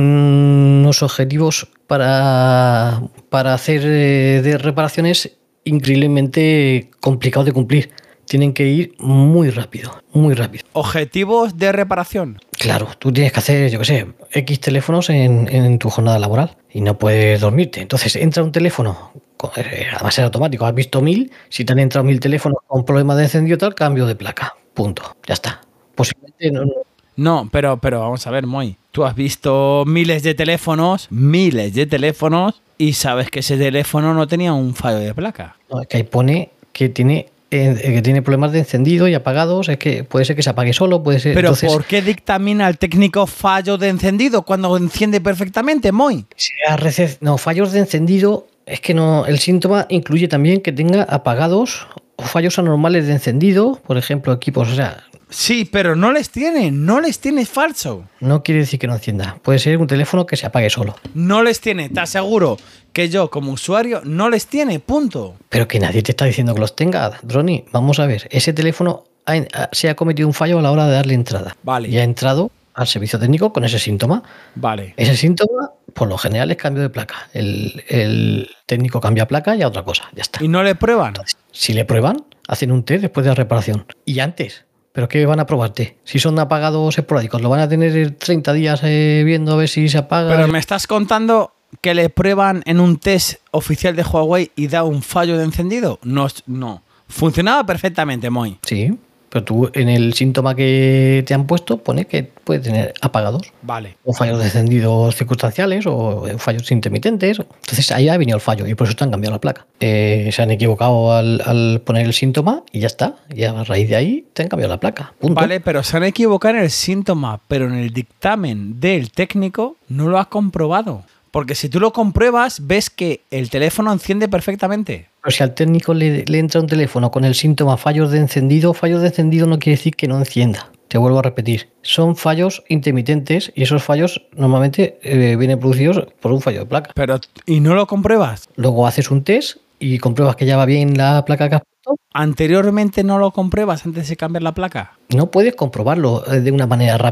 unos objetivos para, para hacer eh, de reparaciones increíblemente complicados de cumplir. Tienen que ir muy rápido, muy rápido. ¿Objetivos de reparación? Claro, tú tienes que hacer, yo qué sé, X teléfonos en, en tu jornada laboral y no puedes dormirte. Entonces entra un teléfono, además es automático, has visto mil, si te han entrado mil teléfonos con problemas de encendido tal, cambio de placa, punto, ya está. Posiblemente no... no. No, pero, pero vamos a ver, Moy. Tú has visto miles de teléfonos, miles de teléfonos y sabes que ese teléfono no tenía un fallo de placa. No, es que ahí pone que tiene... que tiene problemas de encendido y apagados, es que puede ser que se apague solo, puede ser... Pero entonces, ¿por qué dictamina el técnico fallo de encendido cuando enciende perfectamente, Moy? sea recet- no, fallos de encendido, es que no, el síntoma incluye también que tenga apagados o fallos anormales de encendido, por ejemplo, equipos, o sea... Sí, pero no les tiene, no les tiene falso. No quiere decir que no encienda, puede ser un teléfono que se apague solo. No les tiene, te aseguro que yo como usuario no les tiene, punto. Pero que nadie te está diciendo que los tenga, Droni. Vamos a ver, ese teléfono ha, ha, se ha cometido un fallo a la hora de darle entrada. Vale. Y ha entrado al servicio técnico con ese síntoma. Vale. Ese síntoma, por lo general, es cambio de placa. El, el técnico cambia placa y a otra cosa, ya está. ¿Y no le prueban? Entonces, si le prueban, hacen un test después de la reparación. Y antes... ¿Pero qué van a probarte? Si son apagados esporádicos, ¿lo van a tener treinta días eh, viendo a ver si se apaga? Pero me estás contando que le prueban en un test oficial de Huawei y da un fallo de encendido. No, no. Funcionaba perfectamente, Moy. Sí, pero tú en el síntoma que te han puesto pone que puede tener apagados. Vale. O fallos de encendido circunstanciales o fallos intermitentes. Entonces ahí ha venido el fallo y por eso te han cambiado la placa. Eh, se han equivocado al, al poner el síntoma y ya está. Y a raíz de ahí te han cambiado la placa. Punto. Vale, pero se han equivocado en el síntoma, pero en el dictamen del técnico no lo has comprobado. Porque si tú lo compruebas, ves que el teléfono enciende perfectamente. Pero si al técnico le, le entra un teléfono con el síntoma fallos de encendido, fallos de encendido no quiere decir que no encienda. Te vuelvo a repetir. Son fallos intermitentes y esos fallos normalmente eh, vienen producidos por un fallo de placa. Pero, ¿y no lo compruebas? Luego haces un test y compruebas que ya va bien la placa que has puesto. ¿Anteriormente no lo compruebas antes de cambiar la placa? No puedes comprobarlo de una manera rápida.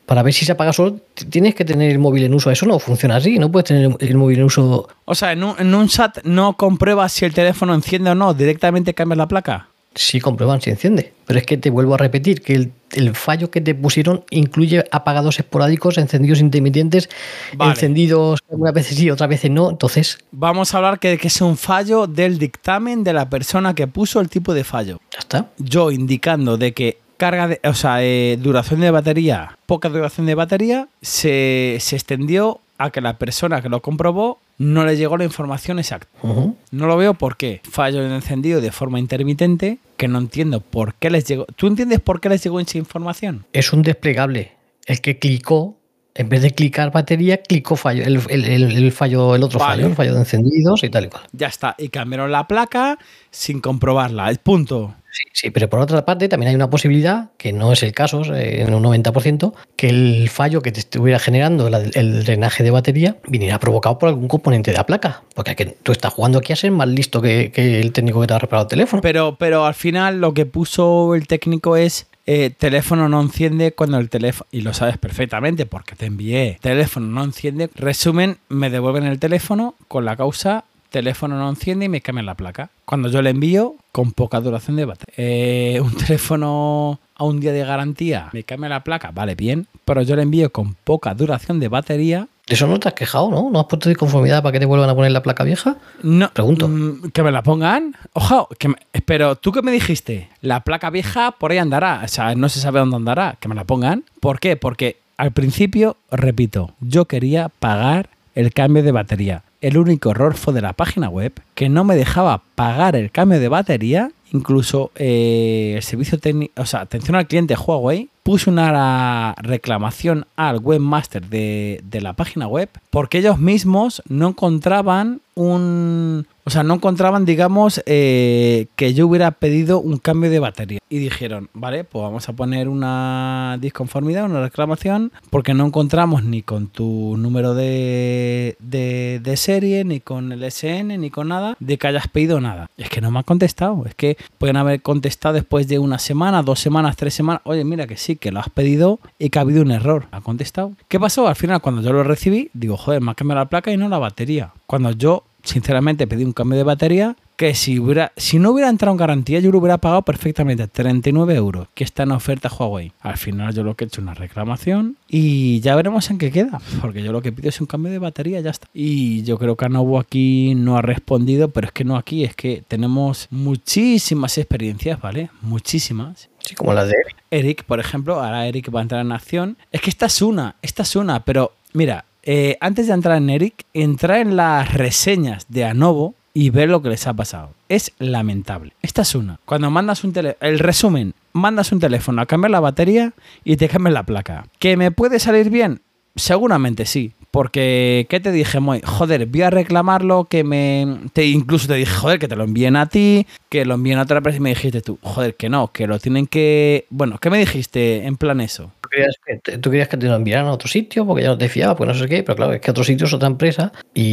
para ver si se apaga solo, tienes que tener el móvil en uso. Eso no funciona así, no puedes tener el móvil en uso. O sea, en un, en un S A T no compruebas si el teléfono enciende o no, directamente cambias la placa. Sí comprueban si enciende, pero es que te vuelvo a repetir que el, el fallo que te pusieron incluye apagados esporádicos, encendidos intermitentes, Vale. encendidos unas veces sí, otras veces no, entonces... Vamos a hablar que, que es un fallo del dictamen de la persona que puso el tipo de fallo. Ya está. Yo indicando de que carga de, o sea, eh, duración de batería, poca duración de batería, se, se extendió a que la persona que lo comprobó no le llegó la información exacta. Uh-huh. No lo veo por qué. Fallo de encendido de forma intermitente, que no entiendo por qué les llegó. ¿Tú entiendes por qué les llegó esa información? Es un desplegable. El que clicó, en vez de clicar batería, clicó fallo, el, el, el, el fallo, el otro Vale. fallo, el fallo de encendidos y tal y cual. Ya está. Y cambiaron la placa sin comprobarla. El punto. Sí, sí, pero por otra parte también hay una posibilidad, que no es el caso, eh, en un noventa por ciento, que el fallo que te estuviera generando la, el drenaje de batería viniera provocado por algún componente de la placa. Porque que tú estás jugando aquí a ser más listo que, que el técnico que te ha reparado el teléfono. Pero, pero al final lo que puso el técnico es eh, teléfono no enciende cuando el teléfono, y lo sabes perfectamente porque te envié, teléfono no enciende, resumen, me devuelven el teléfono con la causa teléfono no enciende y me cambian la placa. Cuando yo le envío con poca duración de batería. Eh, un teléfono a un día de garantía me cambia la placa, vale, bien, pero yo le envío con poca duración de batería. De eso no te has quejado, ¿no? ¿No has puesto disconformidad para que te vuelvan a poner la placa vieja? No. Pregunto. Mm, que me la pongan. Ojo, que me, pero tú qué me dijiste, la placa vieja por ahí andará, o sea, no se sabe dónde andará, que me la pongan. ¿Por qué? Porque al principio, repito, yo quería pagar el cambio de batería. El único error fue de la página web, que no me dejaba pagar el cambio de batería. Incluso eh, el servicio técnico, o sea, atención al cliente Huawei, puso una reclamación al webmaster de, de la página web porque ellos mismos no encontraban un... O sea, no encontraban, digamos, eh, que yo hubiera pedido un cambio de batería. Y dijeron, vale, pues vamos a poner una disconformidad, una reclamación, porque no encontramos ni con tu número de, de, de serie, ni con el S N, ni con nada, de que hayas pedido nada. Es que no me han contestado. Es que pueden haber contestado después de una semana, dos semanas, tres semanas. Oye, mira que sí, que lo has pedido y que ha habido un error. ¿Ha contestado? ¿Qué pasó? Al final, cuando yo lo recibí, digo, joder, me ha cambiado la placa y no la batería. Cuando yo... Sinceramente pedí un cambio de batería que si hubiera, si no hubiera entrado en garantía yo lo hubiera pagado perfectamente treinta y nueve euros, que está en oferta Huawei. Al final yo lo que he hecho es una reclamación y ya veremos en qué queda, porque yo lo que pido es un cambio de batería, ya está. Y yo creo que Anovo aquí no ha respondido, pero es que no aquí, es que tenemos muchísimas experiencias, ¿vale? Muchísimas. Sí, como las de Eric. Eric, por ejemplo, ahora Eric va a entrar en acción. Es que esta es una, esta es una, pero mira... Eh, antes de entrar en Eric, entrar en las reseñas de Anovo y ver lo que les ha pasado. Es lamentable. Esta es una. Cuando mandas un teléfono, el resumen, mandas un teléfono a cambiar la batería y te cambian la placa. ¿Que me puede salir bien? Seguramente sí. Porque, ¿qué te dije, Moy? Joder, voy a reclamarlo, que me... Te, incluso te dije, joder, que te lo envíen a ti, que lo envíen a otra empresa y me dijiste tú, joder, que no, que lo tienen que... Bueno, ¿qué me dijiste en plan eso? ¿Tú querías que, tú querías que te lo enviaran a otro sitio porque ya no te fiaba, pues no sé qué, pero claro, es que otro sitio es otra empresa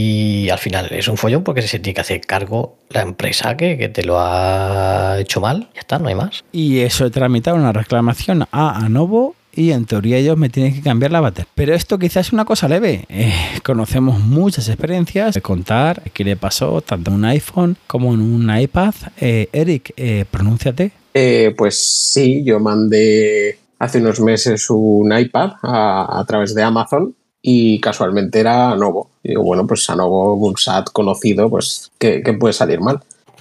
y al final es un follón porque se tiene que hacer cargo la empresa que, que te lo ha hecho mal, ya está, no hay más. Y eso he tramitado una reclamación a Anovo y en teoría ellos me tienen que cambiar la batería. Pero esto quizás es una cosa leve. Eh, conocemos muchas experiencias de contar qué le pasó tanto en un iPhone como en un iPad. Eh, Eric, eh, pronúnciate. Eh, pues sí, yo mandé hace unos meses un iPad a, a través de Amazon y casualmente era Anovo. Y digo, bueno, pues Anovo, un S A T conocido, pues ¿qué, qué puede salir mal?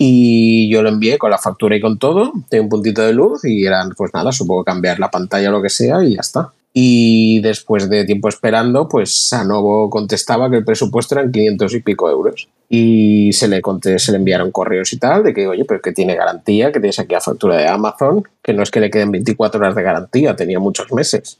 Y yo lo envié con la factura y con todo, tenía un puntito de luz y eran, pues nada, supongo cambiar la pantalla o lo que sea y ya está. Y después de tiempo esperando, pues Anovo contestaba que el presupuesto eran quinientos y pico euros. Y se le, conté, se le enviaron correos y tal, de que, oye, pero que tiene garantía, que tienes aquí la factura de Amazon, que no es que le queden veinticuatro horas de garantía, tenía muchos meses.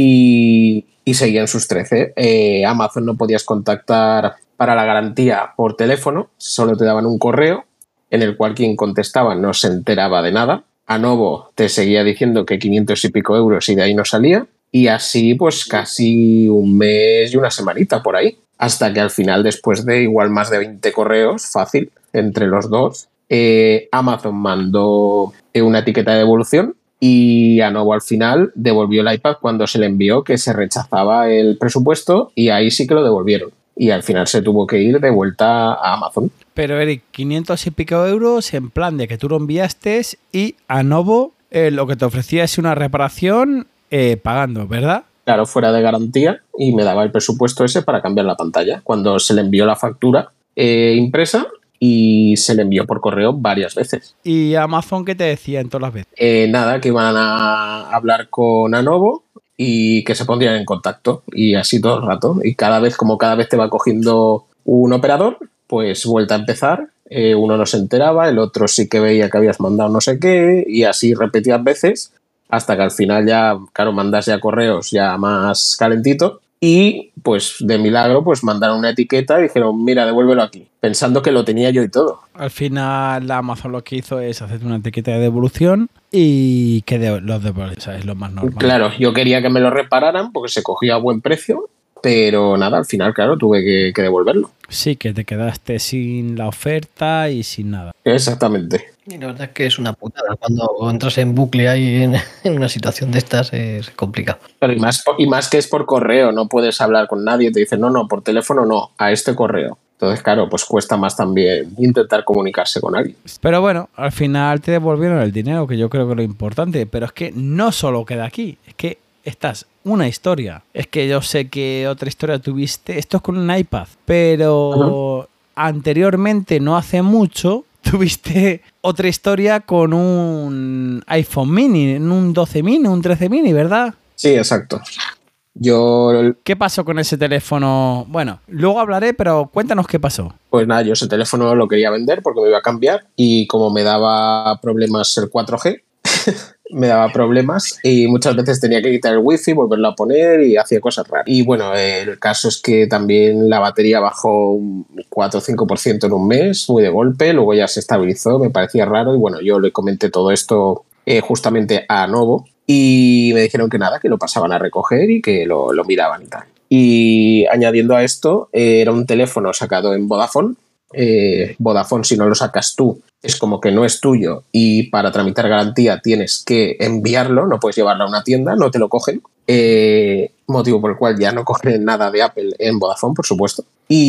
Y, y seguían sus trece. Eh, Amazon no podías contactar para la garantía por teléfono, solo te daban un correo, en el cual quien contestaba no se enteraba de nada. Anovo te seguía diciendo que quinientos y pico euros y de ahí no salía. Y así pues casi un mes y una semanita por ahí. Hasta que al final, después de igual más de veinte correos, fácil, entre los dos, eh, Amazon mandó una etiqueta de devolución y Anovo al final devolvió el iPad cuando se le envió que se rechazaba el presupuesto y ahí sí que lo devolvieron. Y al final se tuvo que ir de vuelta a Amazon. Pero Eric, quinientos y pico euros en plan de que tú lo enviaste y Anovo eh, lo que te ofrecía es una reparación eh, pagando, ¿verdad? Claro, fuera de garantía y me daba el presupuesto ese para cambiar la pantalla. Cuando se le envió la factura eh, impresa y se le envió por correo varias veces. ¿Y Amazon qué te decía en todas las veces? Eh, nada, que iban a hablar con Anovo y que se pondrían en contacto y así todo el rato. Y cada vez, como cada vez te va cogiendo un operador, pues vuelta a empezar. Eh, uno no se enteraba, el otro sí que veía que habías mandado no sé qué y así repetidas veces hasta que al final ya, claro, mandas ya correos ya más calentito y pues de milagro pues mandaron una etiqueta y dijeron mira, devuélvelo aquí, pensando que lo tenía yo y todo. Al final la Amazon lo que hizo es hacer una etiqueta de devolución y que de, los devuelven, o sea, es lo más normal. Claro, yo quería que me lo repararan porque se cogía a buen precio, pero nada, al final, claro, tuve que, que devolverlo. Sí, que te quedaste sin la oferta y sin nada. Exactamente. Y la verdad es que es una putada. Cuando entras en bucle ahí en, en una situación de estas es complicado. Pero y más, y más que es por correo, no puedes hablar con nadie, te dicen no, no, por teléfono no, a este correo. Entonces, claro, pues cuesta más también intentar comunicarse con alguien. Pero bueno, al final te devolvieron el dinero, que yo creo que es lo importante. Pero es que no solo queda aquí, es que esta es una historia. Es que yo sé que otra historia tuviste, esto es con un iPad, pero uh-huh. anteriormente, no hace mucho, tuviste otra historia con un iPhone mini, un doce mini, un trece mini, ¿verdad? Sí, exacto. Yo... ¿Qué pasó con ese teléfono? Bueno, luego hablaré, pero cuéntanos qué pasó. Pues nada, yo ese teléfono lo quería vender porque me iba a cambiar y como me daba problemas el cuatro G, me daba problemas y muchas veces tenía que quitar el wifi, volverlo a poner y hacía cosas raras. Y bueno, el caso es que también la batería bajó un cuatro o cinco por ciento en un mes, muy de golpe, luego ya se estabilizó, me parecía raro y bueno, yo le comenté todo esto eh, justamente a Anovo y me dijeron que nada, que lo pasaban a recoger y que lo, lo miraban y tal. Y añadiendo a esto, eh, era un teléfono sacado en Vodafone. Eh, Vodafone, si no lo sacas tú, es como que no es tuyo y para tramitar garantía tienes que enviarlo, no puedes llevarlo a una tienda, no te lo cogen, eh, motivo por el cual ya no cogen nada de Apple en Vodafone, por supuesto.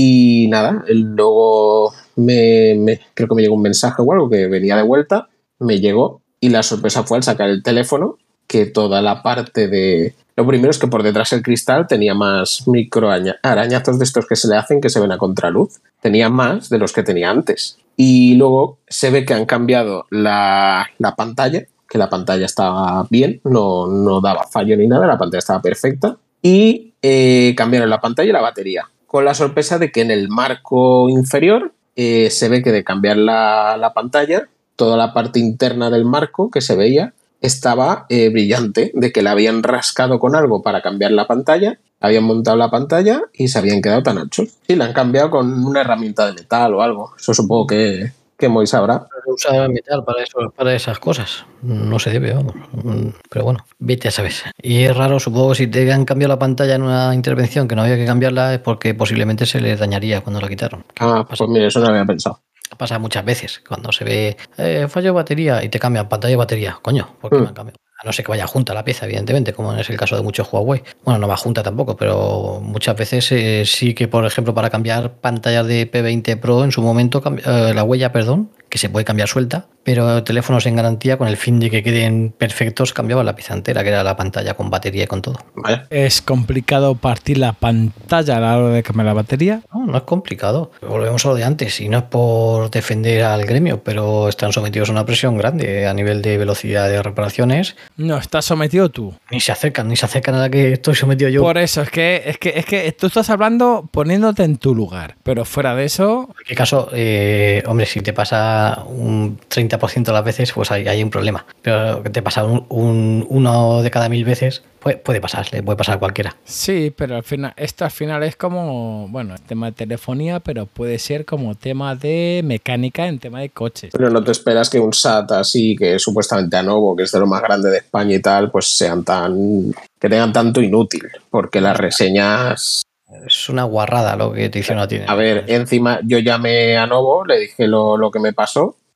Y nada, luego me, me, creo que me llegó un mensaje o algo que venía de vuelta, me llegó y la sorpresa fue al sacar el teléfono que toda la parte de... Lo primero es que por detrás el cristal tenía más micro arañazos de estos que se le hacen que se ven a contraluz. Tenía más de los que tenía antes. Y luego se ve que han cambiado la, la pantalla, que la pantalla estaba bien, no, no daba fallo ni nada, la pantalla estaba perfecta. Y eh, cambiaron la pantalla y la batería. Con la sorpresa de que en el marco inferior eh, se ve que de cambiar la, la pantalla, toda la parte interna del marco que se veía, estaba eh, brillante, de que la habían rascado con algo para cambiar la pantalla, habían montado la pantalla y se habían quedado tan anchos. Sí, la han cambiado con una herramienta de metal o algo. Eso supongo que, que Mois sabrá. Se usa metal para, eso, para esas cosas. No se debe, vamos. Pero bueno, vete a saber. Y es raro, supongo que si te han cambiado la pantalla en una intervención que no había que cambiarla es porque posiblemente se les dañaría cuando la quitaron. Ah, pues mira, eso no había pensado. Pasa muchas veces cuando se ve eh, fallo de batería y te cambian pantalla de batería. Coño, ¿por qué mm. me han cambiado? A no ser que vaya junta la pieza, evidentemente, como es el caso de muchos Huawei. Bueno, no va junta tampoco, pero muchas veces eh, sí que, por ejemplo, para cambiar pantallas de P veinte Pro en su momento, eh, la huella, perdón, que se puede cambiar suelta, pero teléfonos en garantía con el fin de que queden perfectos cambiaban la pieza entera, que era la pantalla con batería y con todo. Vale. ¿Es complicado partir la pantalla a la hora de cambiar la batería? No, no es complicado. Volvemos a lo de antes y no es por defender al gremio, pero están sometidos a una presión grande a nivel de velocidad de reparaciones. No, estás sometido tú. Ni se acercan, ni se acercan a la que estoy sometido yo. Por eso, es que, es que, es que tú estás hablando poniéndote en tu lugar, pero fuera de eso... En qué caso, eh, hombre, si te pasa un treinta por ciento de las veces, pues hay, hay un problema. Pero que te pasa un, un, uno de cada mil veces, puede, puede pasar, le puede pasar a cualquiera. Sí, pero al final, esto al final es como, bueno, tema de telefonía, pero puede ser como tema de mecánica en tema de coches. Pero no te esperas que un S A T así, que supuestamente Anovo, que es de lo más grande de España y tal, pues sean tan... que tengan tanto inútil, porque las reseñas... Es una guarrada lo que te hicieron a ti. A ver, encima yo llamé a Anovo, le dije lo, lo que me pasó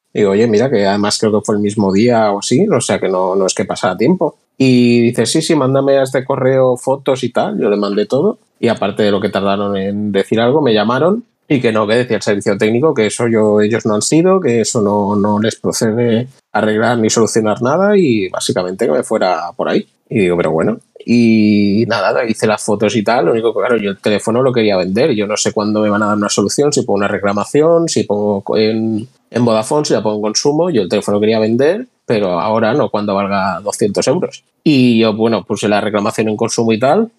Digo, oye, mira, que además creo que fue el mismo día o así, o sea que no, no es que pasara tiempo. Y dice, sí, sí, mándame a este correo fotos y tal. Yo le mandé todo. Y aparte de lo que tardaron en decir algo, me llamaron y que no, que decía el servicio técnico, que eso yo, ellos no han sido, que eso no, no les procede arreglar ni solucionar nada y básicamente que me fuera por ahí. Y digo, pero bueno. Y nada, hice las fotos y tal. Lo único que, claro, yo el teléfono lo quería vender. Yo no sé cuándo me van a dar una solución, si pongo una reclamación, si pongo en, en Vodafone, si la pongo en consumo. Yo el teléfono quería vender, pero ahora no, cuando valga doscientos euros. Y yo, bueno, puse la reclamación en consumo y tal.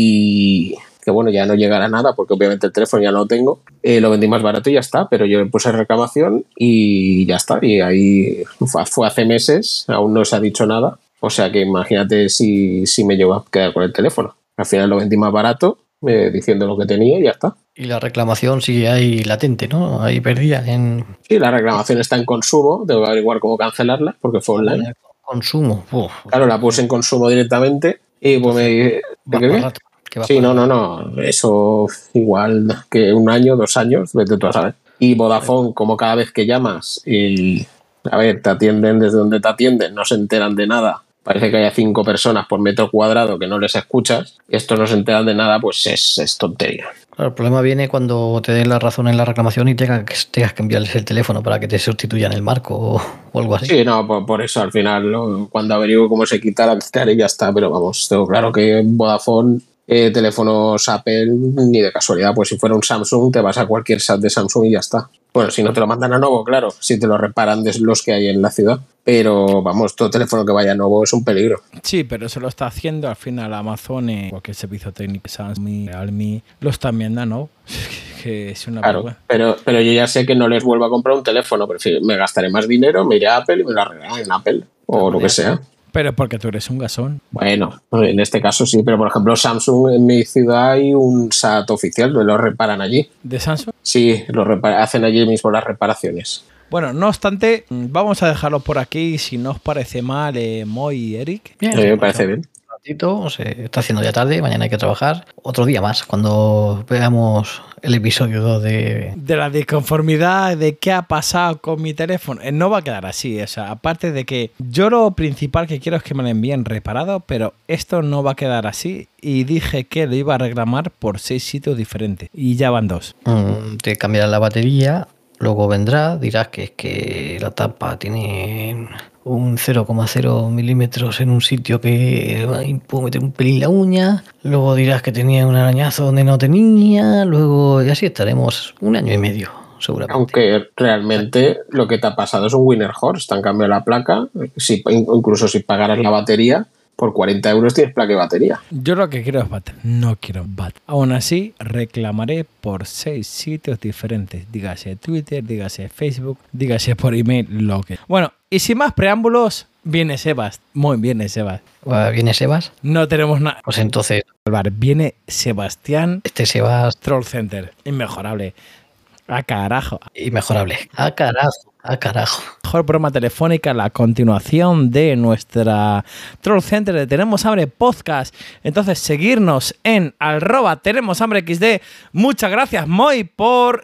Y que bueno, ya no llegará nada porque obviamente el teléfono ya no lo tengo. Eh, lo vendí más barato y ya está, pero yo puse reclamación y ya está. Y ahí fue hace meses, aún no se ha dicho nada. O sea que imagínate si, si me llevo a quedar con el teléfono. Al final lo vendí más barato, eh, diciendo lo que tenía y ya está. Y la reclamación sigue ahí latente, ¿no? Ahí perdida en... Sí, la reclamación está en consumo. Tengo que averiguar cómo cancelarla porque fue online. Consumo. Uf, claro, la puse en consumo directamente y pues me dije... Va por rato, que va sí, por no, rato. no, no. Eso igual que un año, dos años, vete tú a saber. Y Vodafone, como cada vez que llamas y... A ver, te atienden desde donde te atienden, no se enteran de nada. Parece que haya cinco personas por metro cuadrado que no les escuchas. Estos no se enteran de nada, pues es, es tontería. Claro, el problema viene cuando te den la razón en la reclamación y tengas que, tengas que enviarles el teléfono para que te sustituyan el marco o, o algo así. Sí, no, por, por eso al final, ¿no? Cuando averiguo cómo se quita, la quitaré y ya está. Pero vamos, tengo claro que Vodafone, eh, teléfonos Apple, ni de casualidad. Pues si fuera un Samsung, te vas a cualquier S A T de Samsung y ya está. Bueno, si no te lo mandan a nuevo, claro, si te lo reparan de los que hay en la ciudad. Pero vamos, todo teléfono que vaya nuevo es un peligro. Sí, pero eso lo está haciendo al final Amazon, eh, cualquier servicio técnico, Samsung, Realme, lo están viendo, ¿no? Que es una Claro, vergüenza. pero, pero yo ya sé que no les vuelvo a comprar un teléfono, prefiero, me gastaré más dinero, me iré a Apple y me lo arreglarán en Apple o lo que sea. Pero porque tú eres un gasón. Bueno, en este caso sí, pero por ejemplo Samsung en mi ciudad hay un S A T oficial, lo reparan allí. ¿De Samsung? Sí, lo repara- hacen allí mismo las reparaciones. Bueno, no obstante, vamos a dejarlo por aquí. Si no os parece mal, eh, Moy y Eric. Bien, A mí me parece bien. Un ratito, se está haciendo ya tarde, mañana hay que trabajar. Otro día más, cuando veamos el episodio dos de... De la disconformidad de qué ha pasado con mi teléfono. Eh, No va a quedar así. O sea, aparte de que yo lo principal que quiero es que me lo envíen reparado, pero esto no va a quedar así. Y dije que lo iba a reclamar por seis sitios diferentes. Y ya van dos. Mm, te cambiarán la batería. Luego vendrá, dirás que es que la tapa tiene un cero coma cero milímetros en un sitio que puedo meter un pelín la uña. Luego dirás que tenía un arañazo donde no tenía. Luego, y así estaremos un año y medio, seguramente. Aunque realmente lo que te ha pasado es un winner horse, te han cambiado la placa, si, incluso si pagaras la batería, por cuarenta euros tienes placa y batería. Yo lo que quiero es B A T. No quiero B A T. Aún así, reclamaré por seis sitios diferentes. Dígase Twitter, dígase Facebook, dígase por email, lo que... Bueno, y sin más preámbulos, viene Sebas. Muy bien, Sebas. ¿Viene Sebas? No tenemos nada. Pues entonces... Vale, viene Sebastián. Este Sebas... Troll Center. Inmejorable. A carajo. Inmejorable. A carajo. A carajo. Mejor broma telefónica, la continuación de nuestra Troll Center de Tenemos Hambre Podcast. Entonces, seguirnos en arroba Tenemos Hambre equis de. Muchas gracias, Moy, por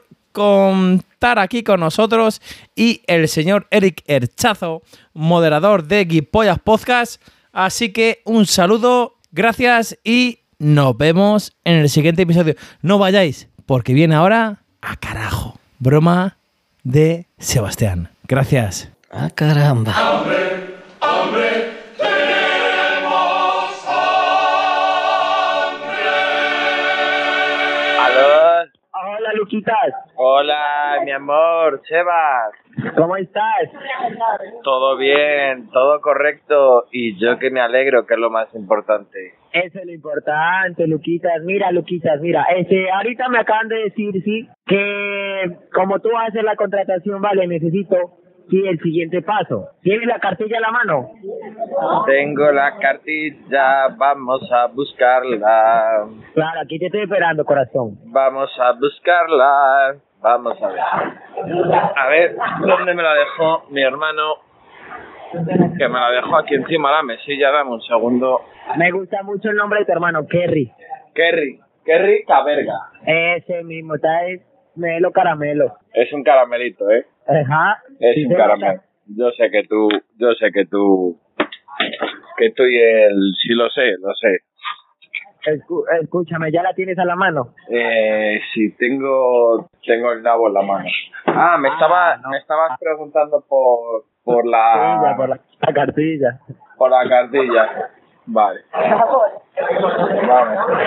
contar aquí con nosotros. Y el señor Eric Herchazo, moderador de Guipollas Podcast. Así que un saludo, gracias y nos vemos en el siguiente episodio. No vayáis, porque viene ahora a carajo. Broma de Sebastián. Gracias. Ah, caramba. Hambre, hambre, tenemos hambre. ¿Aló? Hola, Luquitas. Hola, mi amor, Sebas. ¿Cómo estás? Todo bien, todo correcto y yo que me alegro, que es lo más importante. Eso es lo importante, Luquitas. Mira, Luquitas, mira, este, ahorita me acaban de decir, sí, que como tú vas a hacer la contratación, vale, necesito, sí, el siguiente paso. ¿Tienes la cartilla a la mano? Tengo la cartilla, vamos a buscarla. Claro, aquí te estoy esperando, corazón. Vamos a buscarla. Vamos a ver. A ver, ¿dónde me la dejó mi hermano? Que me la dejó aquí encima de la mesilla, dame un segundo. Me gusta mucho el nombre de tu hermano, Kerry. Kerry, Kerry Caberga. Ese mismo, ¿sabes? melo caramelo. Es un caramelito, ¿eh? Ajá. Es sí un se caramelo. nota. Yo sé que tú, yo sé que tú, que tú y él, sí lo sé, lo sé. Escu- escúchame, ¿ya la tienes a la mano? Eh, sí, tengo, tengo el nabo en la mano. Ah, me Ah, estaba, no. me estabas preguntando por, por Cartilla, la, por la, la cartilla. por la cartilla. Vale. Vamos.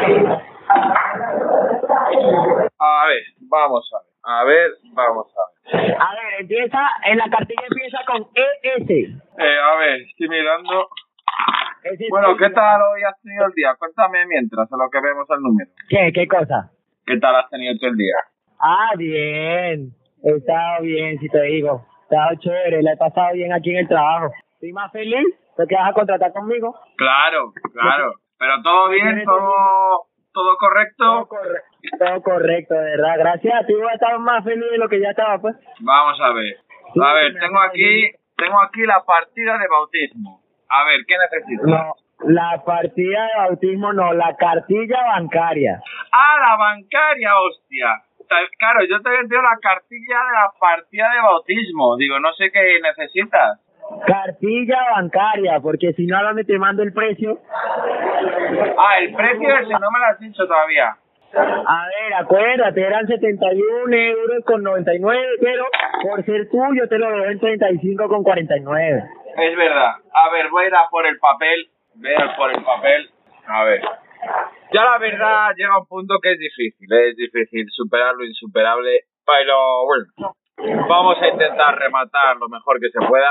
A ver, vamos a ver. A ver, vamos a ver. A ver, empieza, en la cartilla empieza con E S. Eh, a ver, estoy mirando. Ese es Bueno, el- ¿qué tal hoy has tenido el día? Cuéntame mientras, a lo que vemos el número. ¿Qué? ¿Qué cosa? ¿Qué tal has tenido tú el día? Ah, bien. He estado bien, si te digo. He estado chévere, la he pasado bien aquí en el trabajo. Estoy más feliz porque vas a contratar conmigo. Claro, claro. Pero todo bien, todo, todo correcto. Todo, corre- todo correcto, de verdad. Gracias a ti voy a estar más feliz de lo que ya estaba, pues. Vamos a ver. A ver, tengo aquí, tengo aquí la partida de bautismo. A ver, ¿qué necesitas? No, la partida de bautismo no, la cartilla bancaria. Ah, la bancaria, hostia. Ta- Claro, yo te envío la cartilla de la partida de bautismo. Digo, no sé qué necesitas. Cartilla bancaria, porque si no, ¿a dónde te mando el precio? Ah, el precio ese no me lo has dicho todavía. A ver, acuérdate, eran setenta y un euros con noventa y nueve, pero por ser tuyo te lo doy en treinta y cinco con cuarenta y nueve. Es verdad. A ver, voy a ir a por el papel. Voy a ir por el papel. A ver. Ya la verdad llega un punto que es difícil. ¿eh? Es difícil superar lo insuperable. Pero bueno, vamos a intentar rematar lo mejor que se pueda.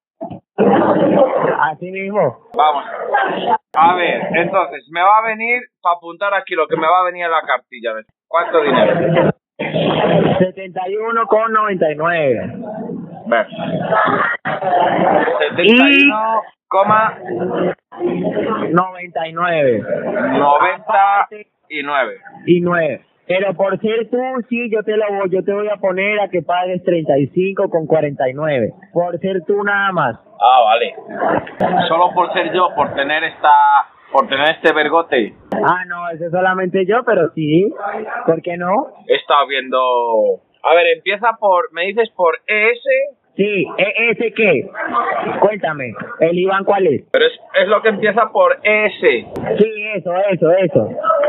Así mismo. Vamos. A ver, entonces, me va a venir, para apuntar aquí lo que me va a venir en la cartilla. ¿Cuánto dinero? setenta y uno con noventa y nueve. Ver. setenta y uno coma noventa y nueve. noventa y nueve. Y nueve. Pero por ser tú, sí, yo te lo voy, yo te voy a poner a que pagues treinta y cinco con cuarenta y nueve. Por ser tú nada más. Ah, vale. Solo por ser yo, por tener esta, por tener este vergote. Ah, no, ese solamente yo, pero sí. ¿Por qué no? He estado viendo. A ver, empieza por, me dices por E S. Sí, ¿E S qué? Cuéntame, ¿el I B A N cuál es? Pero es, es lo que empieza por E S. Sí, eso, eso, eso.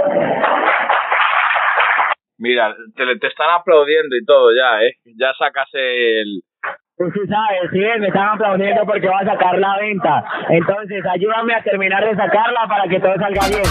Mira, te, te están aplaudiendo y todo ya, ¿eh? Ya sacas el... Pues tú sabes, sí, me están aplaudiendo porque va a sacar la venta. Entonces, ayúdame a terminar de sacarla para que todo salga bien.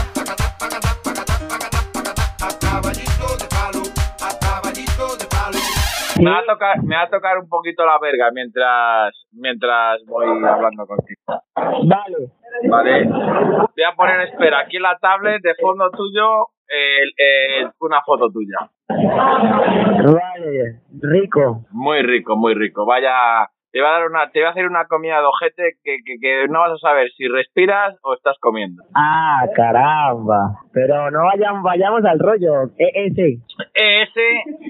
Me va a tocar, me va a tocar un poquito la verga mientras, mientras voy hablando contigo. Vale. Vale. Voy a poner, espera, aquí en la tablet de fondo tuyo, el, el, una foto tuya. Vale, rico. Muy rico, muy rico. Vaya, te va a dar una, te va a hacer una comida de ojete que, que, que no vas a saber si respiras o estás comiendo. Ah, caramba. Pero no vayamos, vayamos al rollo. E S. E S.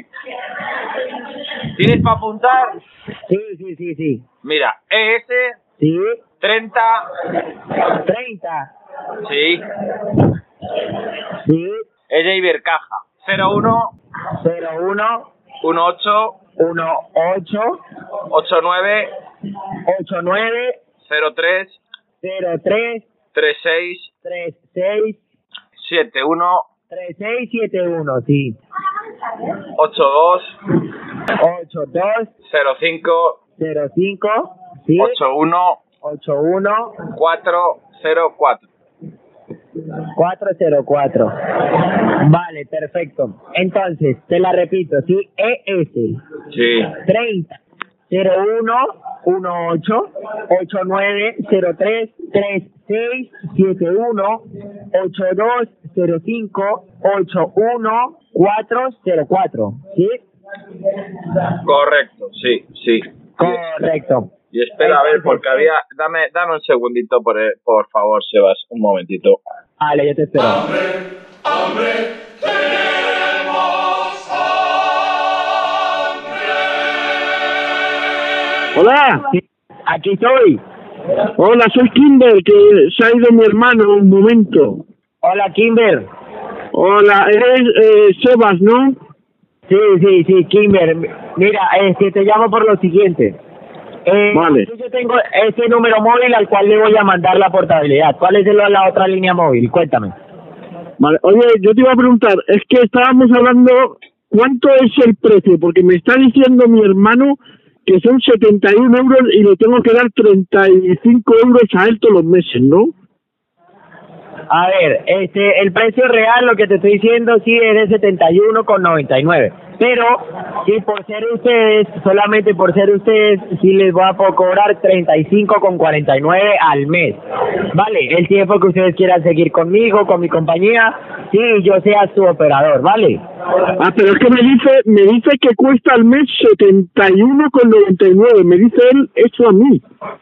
¿Tienes para apuntar? Sí, sí, sí, sí. Mira, E S. Sí. treinta. treinta. Sí. Sí. Es de Ibercaja. cero uno. cero uno. uno ocho. uno ocho. ocho nueve. ocho nueve. cero tres. cero tres. tres seis. tres seis. siete uno. tres seis siete uno, sí. ocho dos. ocho dos. cero cinco. cero cinco. Sí. ocho uno. ocho uno. cuatro cero cuatro. cuatro cero cuatro. Vale, perfecto. Entonces, te la repito, ¿sí? E S. Sí. treinta. cero uno. uno ocho. ocho nueve. cero tres. tres seis. siete uno. ocho dos. cero cinco. ocho uno. cuatro cero cuatro. ¿Sí? Correcto, sí, sí. Correcto. Y espera, a ver, porque había... Dame, dame un segundito, por, por favor, Sebas, un momentito. Vale, yo te espero. ¡Hambre, hambre, tenemos hambre! Hola. Aquí estoy. Hola, soy Kimber, que se ha ido mi hermano un momento. Hola, Kimber. Hola, eres eh, Sebas, ¿no? Sí, sí, sí, Kimber. Mira, este, te llamo por lo siguiente. Eh, Vale. Yo tengo ese número móvil al cual le voy a mandar la portabilidad. ¿Cuál es el- la otra línea móvil? Cuéntame. Vale, oye, yo te iba a preguntar, es que estábamos hablando, ¿cuánto es el precio? Porque me está diciendo mi hermano que son setenta y uno euros y le tengo que dar treinta y cinco euros a él todos los meses, ¿no? A ver, este, el precio real, lo que te estoy diciendo, sí es de setenta y uno con noventa y nueve. Pero, sí, por ser ustedes, solamente por ser ustedes, sí les voy a po- cobrar treinta y cinco con cuarenta y nueve al mes. Vale, el tiempo que ustedes quieran seguir conmigo, con mi compañía, sí, yo sea su operador, ¿vale? Ah, pero es que me dice, me dice que cuesta al mes setenta y uno con noventa y nueve, me dice él eso a mí.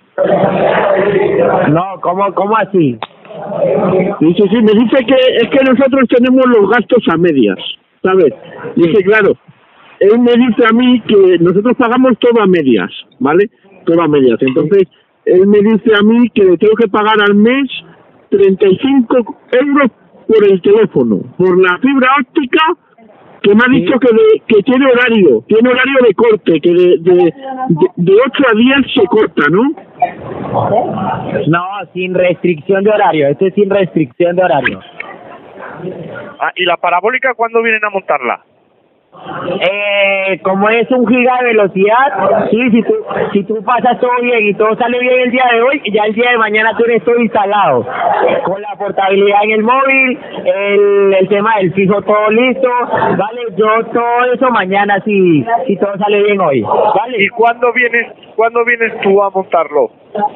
No, ¿cómo, cómo así? Sí, sí, sí, me dice que es que nosotros tenemos los gastos a medias, ¿sabes? Dice, claro, él me dice a mí que nosotros pagamos todo a medias, ¿vale? Todo a medias. Entonces, él me dice a mí que le tengo que pagar al mes treinta y cinco euros por el teléfono, por la fibra óptica, que me ha dicho que, de- que tiene horario, tiene horario de corte, que de, de, de, de ocho a diez se corta, ¿no? No, sin restricción de horario, este es sin restricción de horario. Ah, ¿y la parabólica cuándo vienen a montarla? Eh, como es un giga de velocidad, sí, si tú, si tú pasas todo bien y todo sale bien el día de hoy, ya el día de mañana tú eres todo instalado. Con la portabilidad en el móvil, el, el tema del fijo todo listo, vale, yo todo eso mañana si, si todo sale bien hoy, vale. ¿Y cuándo vienes, cuándo vienes tú a montarlo?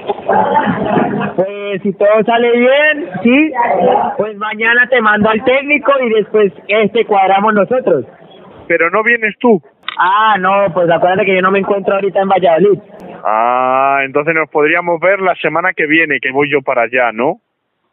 Pues si todo sale bien, sí, pues mañana te mando al técnico y después este cuadramos nosotros. Pero no vienes tú. Ah, no, pues acuérdate que yo no me encuentro ahorita en Valladolid. Ah, entonces nos podríamos ver la semana que viene, que voy yo para allá, ¿no?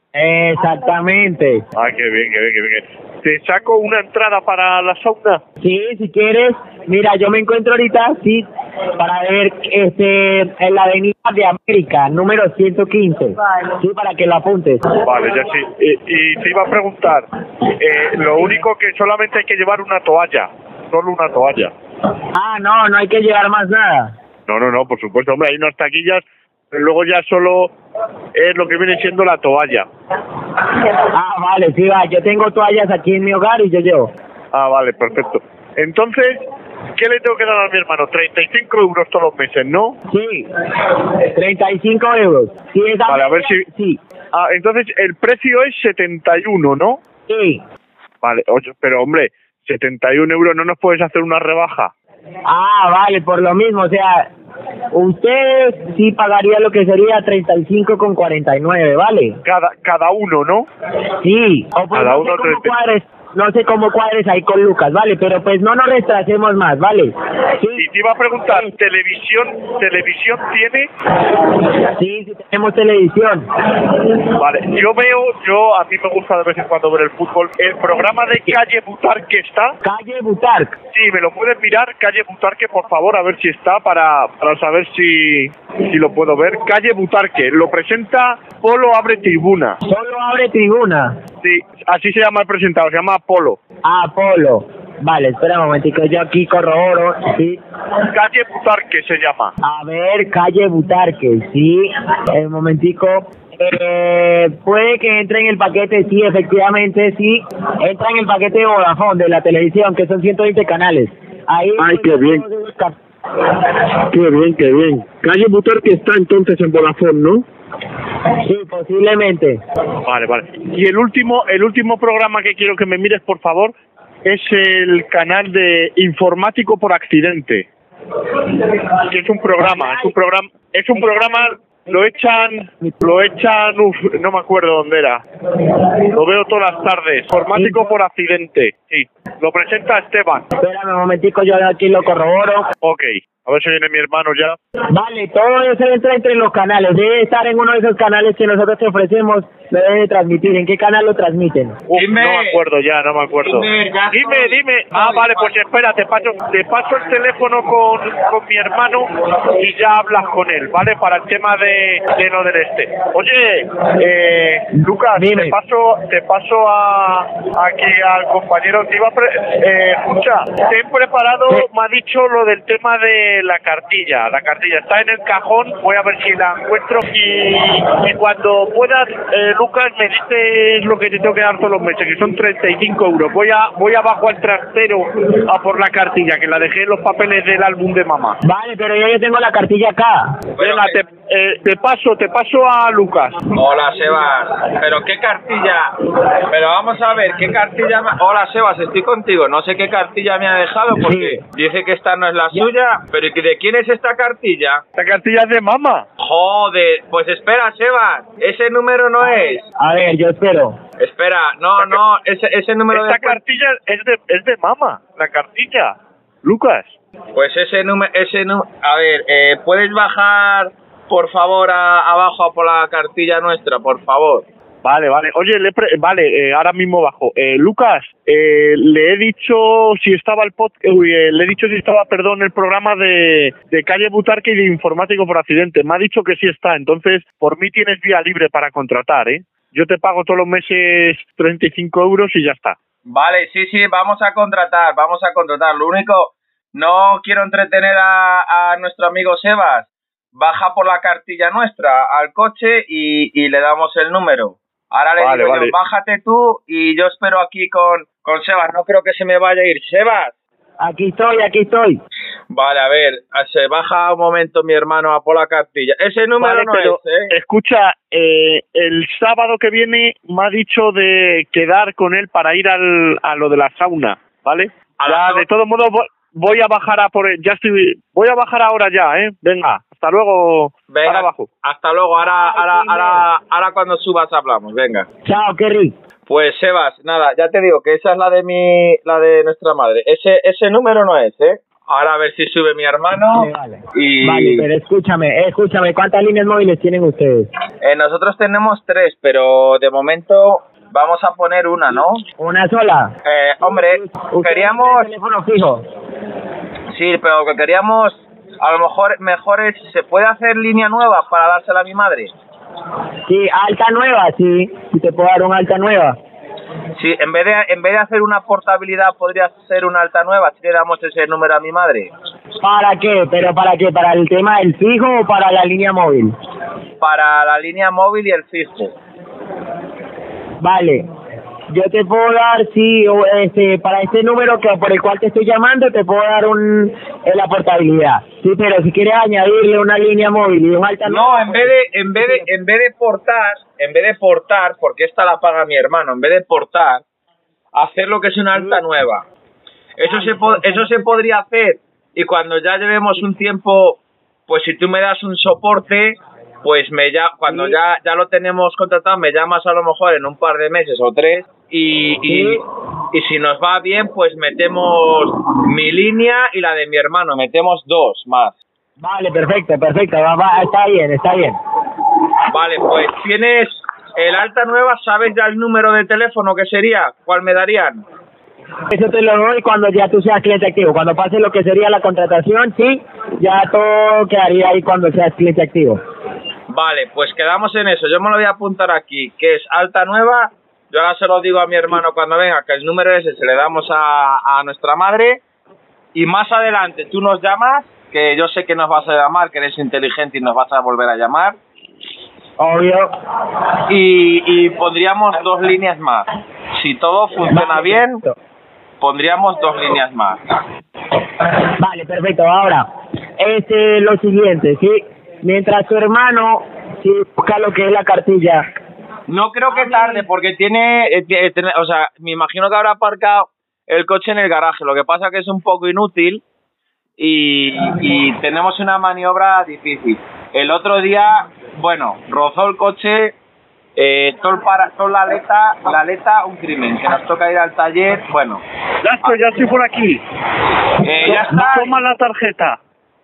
Exactamente. Ah, qué bien, qué bien, qué bien. ¿Te saco una entrada para la sauna? Sí, si quieres. Mira, yo me encuentro ahorita, sí, para ver este en la Avenida de América, número ciento quince. Sí, para que lo apuntes. Vale, ya sí. Y, y te iba a preguntar, eh, lo único que solamente hay que llevar una toalla, solo una toalla. Ah, no, no hay que llevar más nada. No, no, no, por supuesto, hombre, hay unas taquillas, pero luego ya solo es lo que viene siendo la toalla. Ah, vale, sí, va. Yo tengo toallas aquí en mi hogar y yo llevo. Ah, vale, perfecto. Entonces, ¿qué le tengo que dar a mi hermano? treinta y cinco euros todos los meses, ¿no? Sí, treinta y cinco euros. Sí, esa... Vale, a ver si... Sí. Ah, entonces el precio es setenta y uno, ¿no? Sí. Vale, ocho, pero hombre, setenta y uno euros, ¿no nos puedes hacer una rebaja? Ah, vale, por lo mismo, o sea, usted sí pagaría lo que sería treinta y cinco con cuarenta y nueve, ¿vale? Cada cada uno, ¿no? Sí, o pues Cada no uno sé cómo treinta. cuadres, no sé cómo cuadres ahí con Lucas, ¿vale? Pero pues no nos retrasemos más, ¿vale? Sí. Y te iba a preguntar, ¿televisión televisión tiene? Sí, sí tenemos televisión. Vale, yo veo, yo a mí me gusta de vez en cuando ver el fútbol. El programa de Calle Butarque está. Calle Butarque. Sí, me lo puedes mirar, Calle Butarque, por favor, a ver si está para, para saber si, si lo puedo ver. Calle Butarque, lo presenta Polo Abre Tribuna. Solo abre tribuna. Sí, así se llama el presentador, se llama Polo. Ah, Polo. Vale, espera un momentico, yo aquí corroboro, sí. Calle Butarque se llama. A ver, Calle Butarque, sí. Un momentico. Eh, puede que entre en el paquete, sí, efectivamente, sí. Entra en el paquete de Vodafone de la televisión, que son ciento veinte canales. Ahí. Ay, qué bien. Qué bien, qué bien. Calle Butarque está entonces en Vodafone, ¿no? Sí, posiblemente. Vale, vale. Y el último, el último programa que quiero que me mires, por favor, es el canal de Informático por Accidente. Que es un programa, es un programa, es un programa, lo echan, lo echan, uf, no me acuerdo dónde era. Lo veo todas las tardes. Informático por Accidente, sí. Lo presenta Esteban. Espérame un momentico, yo aquí lo corroboro. Ok, A ver si viene mi hermano ya. Vale, todo eso entra entre los canales. Debe estar en uno de esos canales que nosotros te ofrecemos. Lo debe transmitir. ¿En qué canal lo transmiten? Uf, dime, no me acuerdo ya, no me acuerdo. Dime, dime, dime. Ah, vale, pues espera, te paso, te paso el teléfono con, con mi hermano y ya hablas con él, ¿vale? Para el tema de, de lo del este. Oye, eh, Lucas, dime. te paso te paso a aquí al compañero. Te iba a pre, eh, escucha, te he preparado, ¿sí? Me ha dicho lo del tema de la cartilla. La cartilla está en el cajón, voy a ver si la encuentro y, y cuando puedas... Eh, Lucas, me dices lo que te tengo que dar todos los meses, que son treinta y cinco euros. Voy a voy abajo al trastero a por la cartilla, que la dejé en los papeles del álbum de mamá. Vale, pero yo ya tengo la cartilla acá. Venga, te, eh, te paso, te paso a Lucas. Hola, Sebas. ¿Pero qué cartilla? Pero vamos a ver, ¿qué cartilla? Me... Hola, Sebas, estoy contigo. No sé qué cartilla me ha dejado porque sí. Dice que esta no es la suya. ¿Pero de quién es esta cartilla? Esta cartilla es de mamá. Joder, pues espera, Sebas. Ese número no es. A ver, yo espero. Espera, no, no, ese, ese número Esta de... cartilla es de, es de mamá, la cartilla. Lucas. Pues ese número, ese número... A ver, eh, ¿puedes bajar, por favor, a, abajo a por la cartilla nuestra, por favor? Vale, vale. Oye, le pre vale, eh, ahora mismo bajo. Eh, Lucas, eh, le he dicho si estaba el pod eh, le he dicho si estaba, perdón, el programa de, de Calle Butarque y de Informático por Accidente. Me ha dicho que sí está, entonces por mí tienes vía libre para contratar, ¿eh? Yo te pago todos los meses treinta y cinco euros y ya está. Vale, sí, sí, vamos a contratar, vamos a contratar. Lo único, no quiero entretener a, a nuestro amigo Sebas. Baja por la cartilla nuestra al coche y, y le damos el número. Ahora le vale, digo vale. yo, bájate tú y yo espero aquí con, con Sebas. No creo que se me vaya a ir. Sebas. Aquí estoy, aquí estoy. Vale, a ver, se baja un momento mi hermano a por la cartilla. Ese número vale, no pero, es, ¿eh? Escucha, eh, el sábado que viene me ha dicho de quedar con él para ir al, a lo de la sauna, ¿vale? A ya, de todos modos voy, voy a bajar a por él. Ya estoy, voy a bajar ahora ya, ¿eh? Venga. Hasta luego. Venga, para abajo. Hasta luego. Ahora, ahora, ahora, ahora cuando subas hablamos. Venga. Chao, Kerry. Pues Sebas, nada, ya te digo que esa es la de mi, la de nuestra madre. Ese, ese número no es, ¿eh? Ahora a ver si sube mi hermano. Sí, vale. Y... Vale, pero escúchame, escúchame, ¿cuántas líneas móviles tienen ustedes? Eh, nosotros tenemos tres, pero de momento vamos a poner una, ¿no? ¿Una sola? Eh, hombre, queríamos... teléfono fijo? Sí, pero que queríamos... A lo mejor mejor es, ¿se puede hacer línea nueva para dársela a mi madre? Sí, alta nueva, sí, sí te puedo dar una alta nueva. Sí, en vez de en vez de hacer una portabilidad podría ser una alta nueva, si le damos ese número a mi madre. ¿Para qué? ¿Pero para qué? ¿Para el tema del fijo o para la línea móvil? Para la línea móvil y el fijo. Vale. Yo te puedo dar, sí, este, para este número que por el cual te estoy llamando, te puedo dar un eh, la portabilidad. Sí, pero si quieres añadirle una línea móvil y un alta... No, en vez de, en vez de, en vez de portar, en vez de portar, porque esta la paga mi hermano, en vez de portar, hacer lo que es una alta nueva. Eso se, eso se podría hacer, y cuando ya llevemos un tiempo, pues si tú me das un soporte... Pues me ya cuando ya ya lo tenemos contratado, me llamas a lo mejor en un par de meses o tres y, y, y si nos va bien, pues metemos mi línea y la de mi hermano, metemos dos más. Vale, perfecto, perfecto, va, va, está bien, está bien. Vale, pues tienes el alta nueva, ¿sabes ya el número de teléfono que sería? ¿Cuál me darían? Eso te lo doy cuando ya tú seas cliente activo. Cuando pase lo que sería la contratación, sí, ya todo quedaría ahí cuando seas cliente activo. Vale, pues quedamos en eso. Yo me lo voy a apuntar aquí, que es alta nueva. Yo ahora se lo digo a mi hermano cuando venga, que el número ese se le damos a, a nuestra madre. Y más adelante tú nos llamas, que yo sé que nos vas a llamar, que eres inteligente y nos vas a volver a llamar. Obvio. Y, y pondríamos dos líneas más. Si todo funciona bien, pondríamos dos líneas más. Vale, perfecto. Ahora, este, lo siguiente, ¿sí? Mientras tu hermano sí, busca lo que es la cartilla. No creo que tarde, porque tiene, eh, tiene, o sea, me imagino que habrá aparcado el coche en el garaje. Lo que pasa que es un poco inútil y, y tenemos una maniobra difícil. El otro día, bueno, rozó el coche, eh, todo el para, toda la aleta, la aleta, un crimen, que nos toca ir al taller, bueno. Ya estoy, ya estoy por aquí. Eh, ya está. Toma la tarjeta.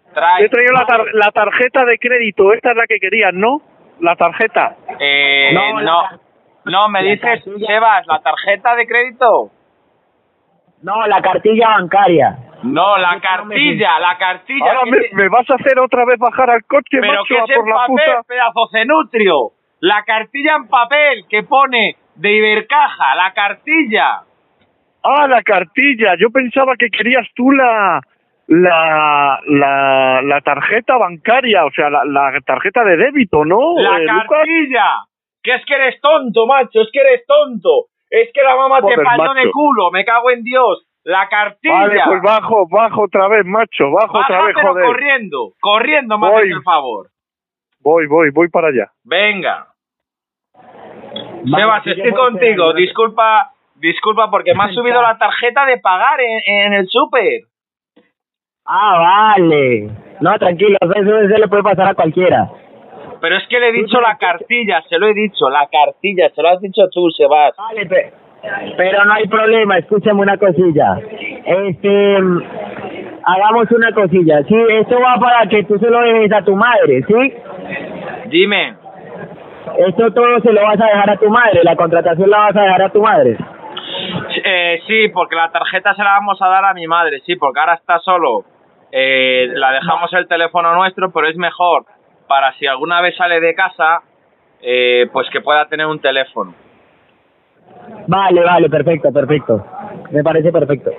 Te he traído la, tar la tarjeta de crédito, esta es la que querías, ¿no? La tarjeta. Eh, No, no, la- no, me la dices, cartilla. Sebas, ¿la tarjeta de crédito? No, la cartilla bancaria. No, la Yo no me- cartilla, la cartilla. Ahora que me, te- me vas a hacer otra vez bajar al coche, Pero macho, que a es por en la papel, puta. pedazo cenutrio. La cartilla en papel que pone de Ibercaja, la cartilla. Ah, la cartilla. Yo pensaba que querías tú la la la, la tarjeta bancaria, o sea, la, la tarjeta de débito, ¿no? La eh, Lucas? cartilla. Que es que eres tonto, macho, es que eres tonto. Es que la mamá te Joder, parió de macho. culo, me cago en Dios. La cartilla. Vale, pues bajo, bajo otra vez, macho, bajo Baja, otra vez, pero joder. corriendo, corriendo, me Voy. haces el favor. Voy, voy, voy para allá. Venga. Vale, Sebas, sí que estoy puedo contigo. hacer, Disculpa, disculpa porque me has subido la tarjeta de pagar en, en el súper. Ah, vale. No, tranquilo, eso, eso le puede pasar a cualquiera. Pero es que le he dicho la cartilla, se lo he dicho, la cartilla, se lo has dicho tú, Sebas. Vale, pe- pero no hay problema, escúchame una cosilla. Este, mm, hagamos una cosilla, sí, esto va para que tú se lo dejes a tu madre, ¿sí? Dime. Esto todo se lo vas a dejar a tu madre, la contratación la vas a dejar a tu madre. Eh, sí, porque la tarjeta se la vamos a dar a mi madre, sí, porque ahora está solo. Eh, la dejamos el teléfono nuestro, pero es mejor para si alguna vez sale de casa, eh, pues que pueda tener un teléfono. Vale, vale, perfecto, perfecto. Me parece perfecto.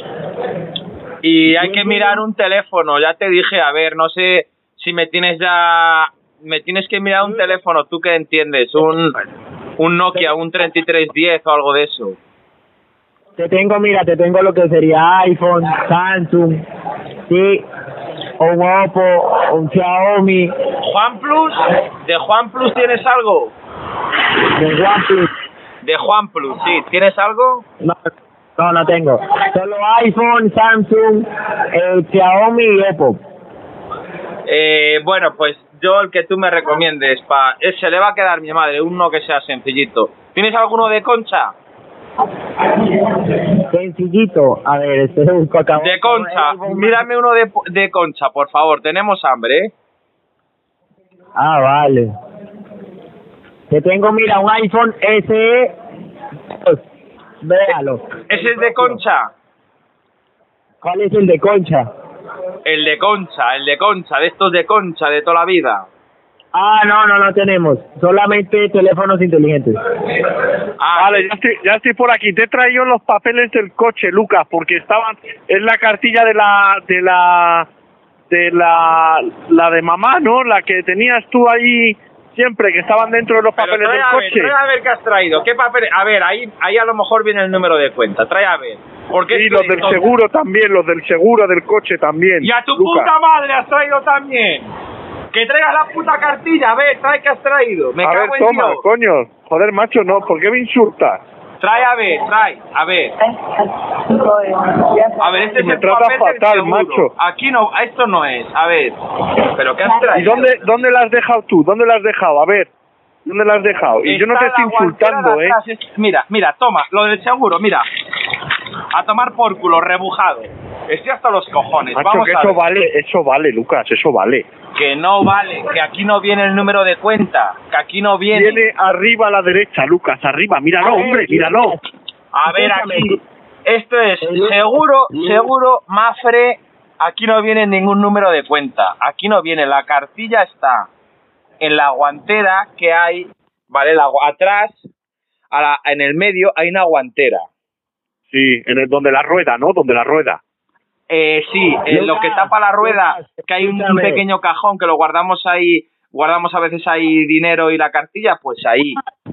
Y hay que mirar un teléfono, ya te dije, a ver, no sé si me tienes ya... Me tienes que mirar un teléfono, ¿tú qué entiendes? Un, un Nokia, un treinta y tres diez o algo de eso. Te tengo, mira, te tengo lo que sería iPhone, Samsung, sí, un Oppo, un Xiaomi, ¿Juan Plus? ¿De Juan Plus tienes algo? de OnePlus. De Juan Plus, sí. ¿Tienes algo? No, no, no tengo. Solo iPhone, Samsung, eh, Xiaomi y Oppo. Eh, bueno, pues yo el que tú me recomiendes, pa, eh, se le va a quedar a mi madre, uno que sea sencillito. ¿Tienes alguno de concha? Sencillito. A ver, este es un coca. De concha. Mírame uno de, de concha, por favor. Tenemos hambre, ¿eh? Ah, vale. Te tengo, mira, un iPhone S E. Pues, véalo. ¿Ese es de concha? ¿Cuál es el de concha? El de concha, el de concha, de estos de concha de toda la vida. Ah, no, no, no tenemos. Solamente teléfonos inteligentes. Ah, Vale, ya estoy, ya estoy por aquí. Te he traído los papeles del coche, Lucas, porque estaban es la cartilla de la de la de la la de mamá, ¿no? La que tenías tú ahí siempre, que estaban dentro de los Pero papeles trae del a ver, coche. trae a ver qué has traído. ¿Qué papeles? A ver, ahí, ahí a lo mejor viene el número de cuenta. Trae a ver. Porque Sí, es que- los del seguro también, los del seguro del coche también. Y a tu Lucas. puta madre has traído también. Que traigas la puta cartilla. A ver, trae que has traído. Me a ver, cago en toma, Dios. coño. Joder, macho, no, ¿por qué me insultas? Trae a ver, trae, a ver. A ver, este es Me el trata papel del fatal, seguro. macho. Aquí no, esto no es. A ver, ¿pero qué has ¿Y traído? dónde, dónde la has dejado tú? ¿Dónde la has dejado? A ver, ¿dónde la has dejado? Y yo no te Está estoy la guantera insultando, de ¿eh? atrás, es- Mira, mira, toma, lo del seguro, mira. A tomar por culo, rebujado. Estoy hasta los cojones. Macho, Vamos que a eso ver. vale, eso vale, Lucas, eso vale. Que no vale, que aquí no viene el número de cuenta, que aquí no viene. Viene arriba a la derecha, Lucas, arriba, míralo, hombre, míralo. A ver, Escúchame, aquí, esto es seguro, seguro, Mafre, aquí no viene ningún número de cuenta, aquí no viene, la cartilla está en la guantera que hay, vale, la, gu- atrás, a la, en el medio hay una guantera. Sí, en el donde la rueda, ¿no? Donde la rueda. Eh, sí, en lo que tapa la rueda, que hay un, un escúchame. pequeño cajón que lo guardamos ahí, guardamos a veces ahí dinero y la cartilla, pues ahí.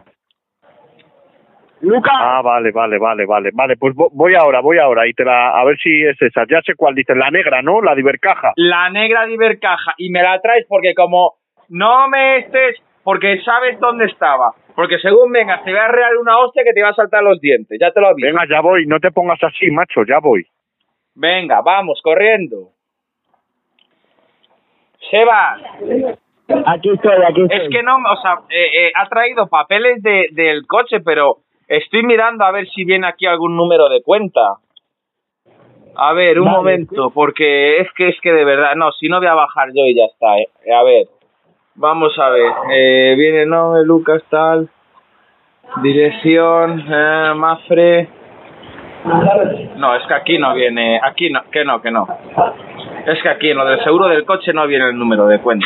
Lucas. Ah, vale, vale, vale, vale. Vale, pues vo- voy ahora, voy ahora y te la, a ver si es esa. Ya sé cuál dices, la negra, ¿no? La de Ibercaja. La negra de Ibercaja, y me la traes porque como no me estés, porque sabes dónde estaba, porque según vengas te voy a rear una hostia que te va a saltar los dientes, ya te lo aviso. Venga, ya voy, no te pongas así, macho, ya voy. Venga, vamos, corriendo. Seba, Aquí estoy, aquí estoy. es que no, o sea, eh, eh, ha traído papeles de, del coche, pero estoy mirando a ver si viene aquí algún número de cuenta. A ver, un Vale. momento, porque es que es que de verdad, no, si no voy a bajar yo y ya está, eh. A ver, vamos a ver, eh, viene nombre, Lucas, tal, dirección, eh, Mafre, no, es que aquí no viene, aquí no, que no, que no, es que aquí en lo del seguro del coche no viene el número de cuenta.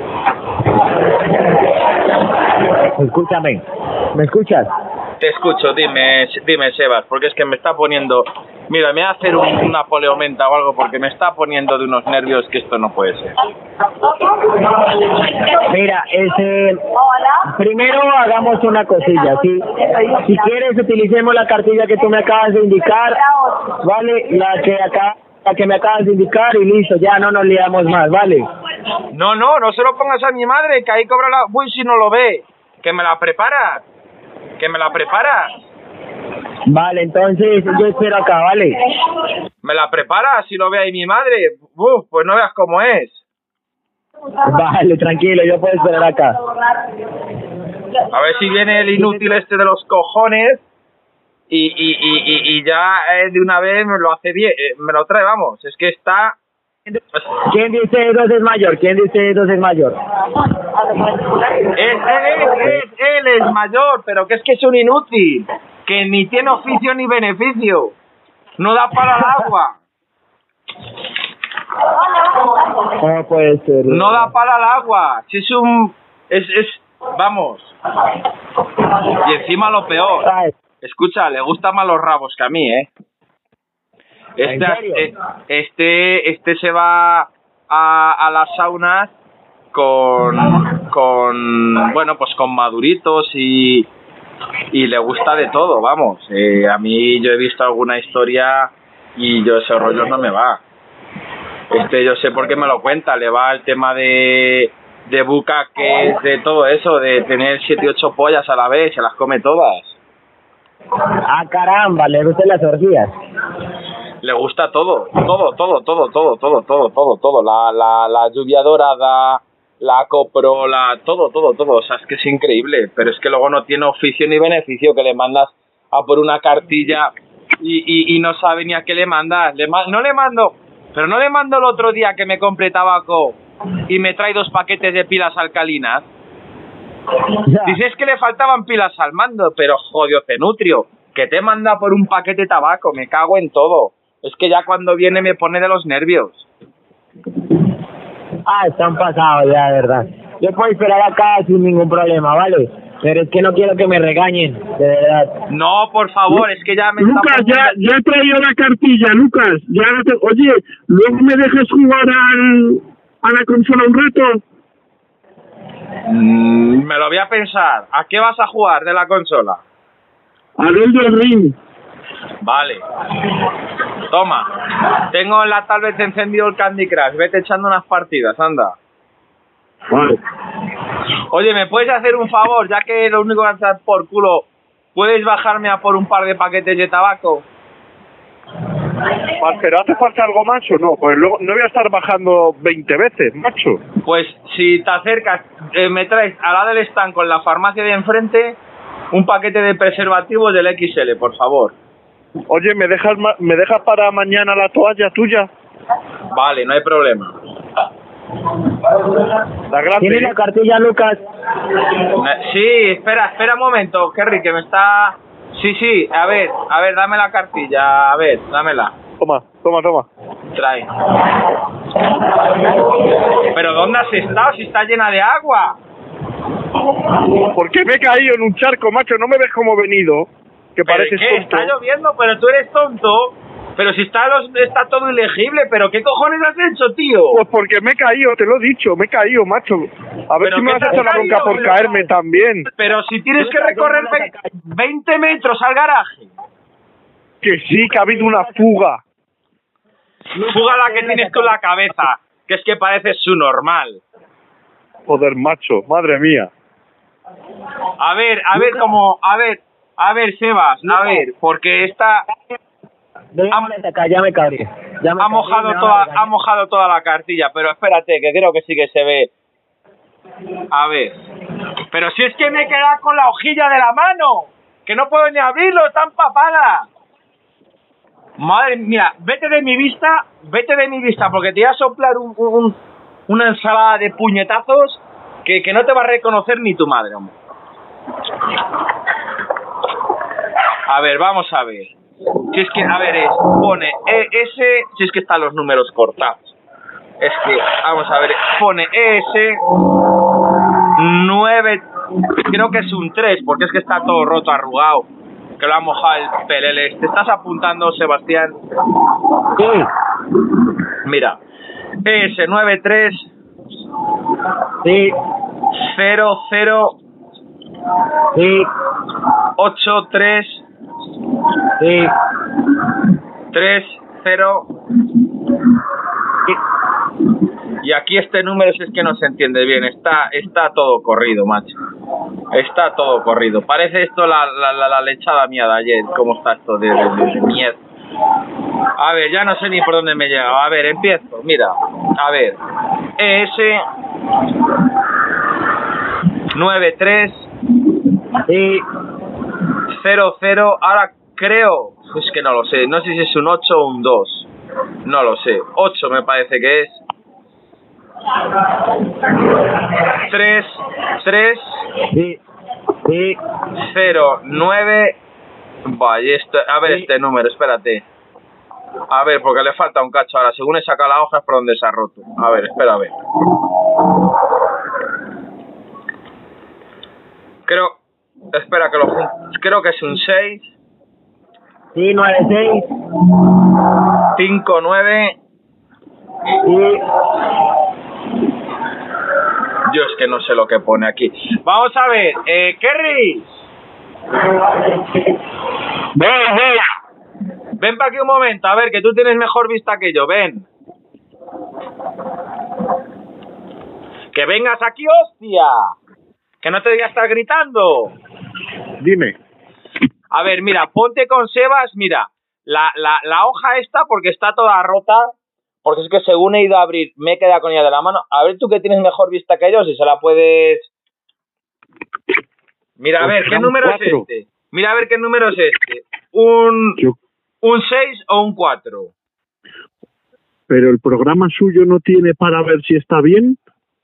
Escúchame, ¿me escuchas? Te escucho, dime, dime Sebas, porque es que me está poniendo... Mira, me voy a hacer un, un napoleomenta o algo porque me está poniendo de unos nervios que esto no puede ser. Mira, este, primero hagamos una cosilla, ¿sí? Si quieres utilicemos la cartilla que tú me acabas de indicar, ¿vale? La que acá, la que me acabas de indicar y listo, ya no nos liamos más, ¿vale? No, no, no se lo pongas a mi madre, que ahí cobra la... Uy, si no lo ve, que me la prepara, que me la prepara. Vale, entonces yo espero acá, ¿vale? Me la prepara, si lo ve ahí mi madre. Uf, pues no veas cómo es. Vale, tranquilo, yo puedo esperar acá. A ver si viene el inútil este de los cojones y, y, y, y, y ya eh, de una vez me lo hace bien, eh, me lo trae, vamos. Es que está... ¿Quién de ustedes dos es mayor? ¿Quién de ustedes dos es mayor? Él, él, él, él es mayor, pero que es que es un inútil, que ni tiene oficio ni beneficio, no da para el agua, No puede ser. no da para el agua, si es un, es, es, vamos, y encima lo peor, escucha, le gustan más los rabos que a mí, eh. Este, eh, este, este se va a, a las saunas con, con, bueno, pues con maduritos y, y le gusta de todo, vamos. Eh, a mí yo he visto alguna historia y yo ese rollo no me va. Este, yo sé por qué me lo cuenta, le va el tema de, de bucaques, de todo eso, de tener siete y ocho pollas a la vez, se las come todas. Ah, caramba, le gustan las orgías. Le gusta todo, todo, todo, todo, todo, todo, todo, todo, todo, la, la, la lluvia dorada, la coprola, todo, todo, todo, o sea, es que es increíble, pero es que luego no tiene oficio ni beneficio, que le mandas a por una cartilla y, y, y no sabe ni a qué le mandas, le ma no le mando, pero no le mando el otro día que me compré tabaco y me trae dos paquetes de pilas alcalinas. Dices que le faltaban pilas al mando, pero jodio Cenutrio, que te manda por un paquete de tabaco, me cago en todo. Es que ya cuando viene me pone de los nervios. Ah, están pasados ya, de verdad. Yo puedo esperar acá sin ningún problema, ¿vale? Pero es que no quiero que me regañen, de verdad. No, por favor, es que ya me Lucas, está ya, ya he traído la cartilla, Lucas. Ya la te... Oye, ¿luego me dejas jugar al, a la consola un rato? Mm, me lo voy a pensar. ¿A qué vas a jugar de la consola? Al Elden Ring. Vale. Toma. Tengo en la tablet encendido el Candy Crush. Vete echando unas partidas, anda. Vale. Oye, ¿me puedes hacer un favor? Ya que lo único que vas a hacer por culo, ¿puedes bajarme a por un par de paquetes de tabaco? ¿Pero hace falta algo más o no? Pues luego no voy a estar bajando veinte veces, macho. Pues si te acercas, eh, me traes al lado del stand con la farmacia de enfrente un paquete de preservativos del equis ele, por favor. Oye, ¿me dejas, ma ¿me dejas para mañana la toalla tuya? Vale, no hay problema. La grande. ¿Tienes la cartilla, Lucas? Sí, espera, espera un momento, Kerry, que me está... Sí, sí, a ver, a ver, dame la cartilla, a ver, dámela. Toma, toma, toma. Trae. ¿Pero dónde has estado si está llena de agua? Porque me he caído en un charco, macho, ¿no me ves cómo he venido? Que pareces ¿Qué? tonto. Está lloviendo, pero tú eres tonto. Pero si está, los, está todo ilegible, ¿pero qué cojones has hecho, tío? Pues porque me he caído, te lo he dicho, me he caído, macho. A ver ¿Pero si me qué vas a te echar la has bronca caído? por caerme también. Pero si tienes que recorrer veinte metros al garaje. Que sí, que ha habido una fuga. Fuga la que tienes con la cabeza, que es que pareces su normal. Joder, macho, madre mía. A ver, a ver cómo, a ver, a ver, Sebas, a ver, porque esta... Ha, acá, ya me cabré. Ya me ha mojado cabré, toda, no, ha mojado toda la cartilla, pero espérate, que creo que sí que se ve. A ver. Pero si es que me he quedado con la hojilla de la mano, que no puedo ni abrirlo, está empapada. Madre mía, vete de mi vista, vete de mi vista, porque te voy a soplar un, un, una ensalada de puñetazos que, que no te va a reconocer ni tu madre, hombre. A ver, vamos a ver. Si es que, a ver, es, pone E S, si es que están los números cortados. Es que, vamos a ver, pone E S nueve, creo que es un tres, porque es que está todo roto, arrugado, que lo ha mojado el pelele. ¿Te estás apuntando, Sebastián? Sí. Mira, E S nueve tres. Sí. cero cero. Sí. ocho tres. Sí. tres cero. Sí. Y aquí este número si es que no se entiende bien, está está todo corrido, macho. Está todo corrido. Parece esto la, la, la, la lechada mía de ayer, cómo está esto de, de, de mierda. A ver, ya no sé ni por dónde me he llegado. A ver, empiezo, mira. A ver, E S nueve tres. Sí. cero cero, ahora creo, es que no lo sé, no sé si es un ocho o un dos. No lo sé, ocho me parece que es. tres, tres, Sí. Sí. cero, nueve. Vaya, este, a ver Sí. este número, espérate. A ver, porque le falta un cacho ahora. Según he sacado la hoja es por donde se ha roto. A ver, espera, a ver. Creo, espera que lo junto. Creo que es un seis. Sí, nueve seis. cinco, nueve. Sí. Yo es que no sé lo que pone aquí. Vamos a ver, eh, Kerry. Ven, ven. Ven para aquí un momento, a ver, que tú tienes mejor vista que yo, ven. Que vengas aquí, hostia. Que no te diga estar gritando. Dime. A ver, mira, ponte con Sebas, mira, la, la, la hoja esta, porque está toda rota, porque es que según he ido a abrir, me he quedado con ella de la mano. A ver tú que tienes mejor vista que yo, si se la puedes... Mira, a ver, ¿qué número es este? Mira, a ver, ¿qué número es este? ¿Un, un seis o un cuatro? Pero el programa suyo no tiene para ver si está bien.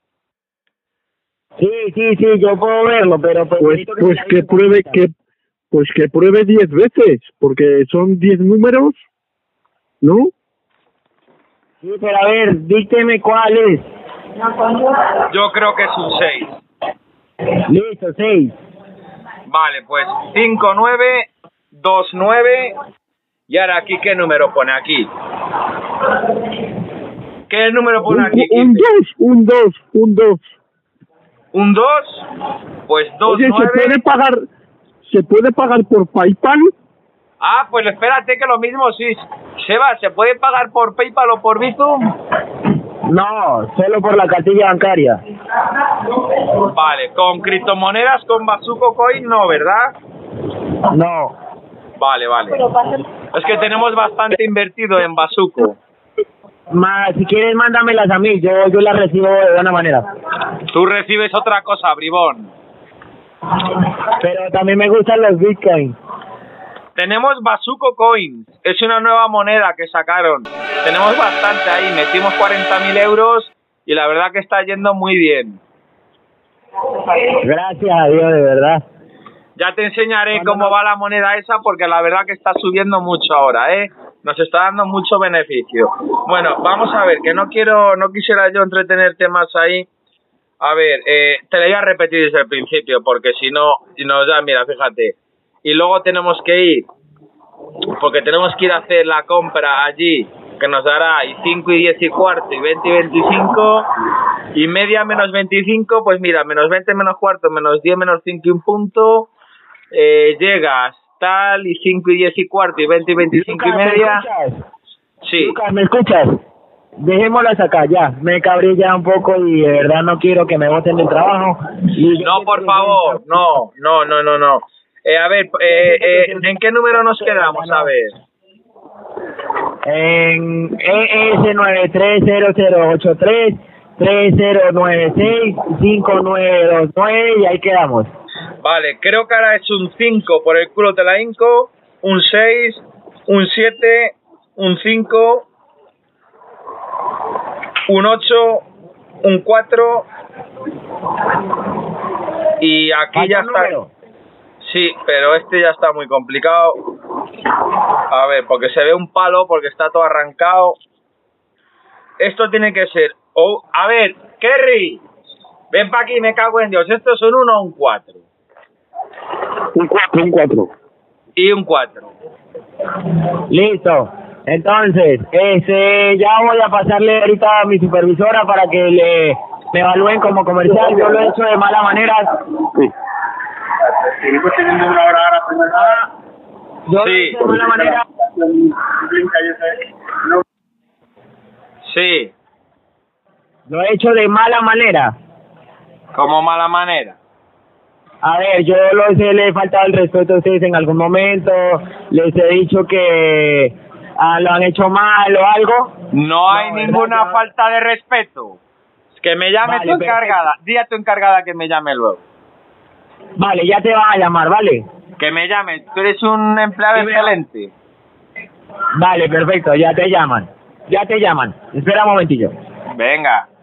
Sí, sí, sí, yo puedo verlo, pero... Pues, Pues, necesito pues me la que diga pruebe completa. que pues que pruebe diez veces, porque son diez números, ¿no? Sí, pero a ver, dícteme cuál es. Yo creo que es un seis. Listo, seis. Vale, pues cinco, nueve, dos, nueve. Y ahora aquí, ¿qué número pone aquí? ¿Qué número pone Un, aquí? un dos, un dos, un dos. ¿Un dos? Pues dos, Oye, ¿se nueve. puede pagar, se puede pagar por PayPal? Ah, pues espérate que lo mismo sí. Seba, ¿se puede pagar por PayPal o por Bizum? No, solo por la cartilla bancaria. Vale, con criptomonedas, con Bazuco Coin no, ¿verdad? No. Vale, vale. Es que tenemos bastante invertido en Bazuco. Más, si quieres, mándamelas a mí, yo, yo las recibo de buena manera. Tú recibes otra cosa, bribón. Pero también me gustan los bitcoins. Tenemos Bazuco Coins, es una nueva moneda que sacaron. Tenemos bastante ahí, metimos cuarenta mil euros y la verdad que está yendo muy bien. Gracias a Dios, de verdad. Ya te enseñaré cómo va la moneda esa porque la verdad que está subiendo mucho ahora, ¿eh? Nos está dando mucho beneficio. Bueno, vamos a ver, que no quiero, no quisiera yo entretenerte más ahí. A ver, eh, te lo voy a repetir desde el principio porque si no, si no ya, mira, fíjate. Y luego tenemos que ir, porque tenemos que ir a hacer la compra allí, que nos dará y cinco y diez y cuarto, y veinte y veinticinco, y media menos veinticinco, pues mira, menos veinte menos cuarto, menos diez menos cinco y un punto, eh, llegas tal, y cinco y diez y cuarto, y veinte y veinticinco y media. ¿Me escuchas? Sí. Lucas, ¿me escuchas? Dejémoslas acá, ya. Me cabré ya un poco y de verdad no quiero que me boten del trabajo. Y No, por favor, no, no, no, no, no. Eh, a ver, eh, eh, ¿en qué número nos quedamos? A ver. En E S nueve tres cero cero ocho tres tres cero nueve seis cinco nueve dos nueve y ahí quedamos. Vale, creo que ahora es un cinco por el culo te la hinco, un seis, un siete, un cinco, un ocho, un cuatro y aquí ya está. Sí, pero este ya está muy complicado. A ver, porque se ve un palo, porque está todo arrancado. Esto tiene que ser... Oh, a ver, Kerry, ven para aquí, me cago en Dios. ¿Estos son uno o un cuatro? Un cuatro, un cuatro. Y un cuatro. Listo. Entonces, este, ya voy a pasarle ahorita a mi supervisora para que le me evalúen como comercial. Yo lo he hecho de mala manera. Sí. Yo Sí. lo he hecho de mala manera. Sí. Lo he hecho de mala manera. ¿Como mala manera? A ver, yo los he, le he faltado el respeto a ustedes en algún momento. Les he dicho que ah, lo han hecho mal o algo. No hay No, ninguna ¿verdad? falta de respeto. Que me llame Vale, tu encargada. Di a tu encargada que me llame luego. Vale, ya te van a llamar, ¿vale? Que me llame. Tú eres un empleado Sí, me- excelente. Vale, perfecto, ya te llaman. Ya te llaman. Espera un momentillo. Venga.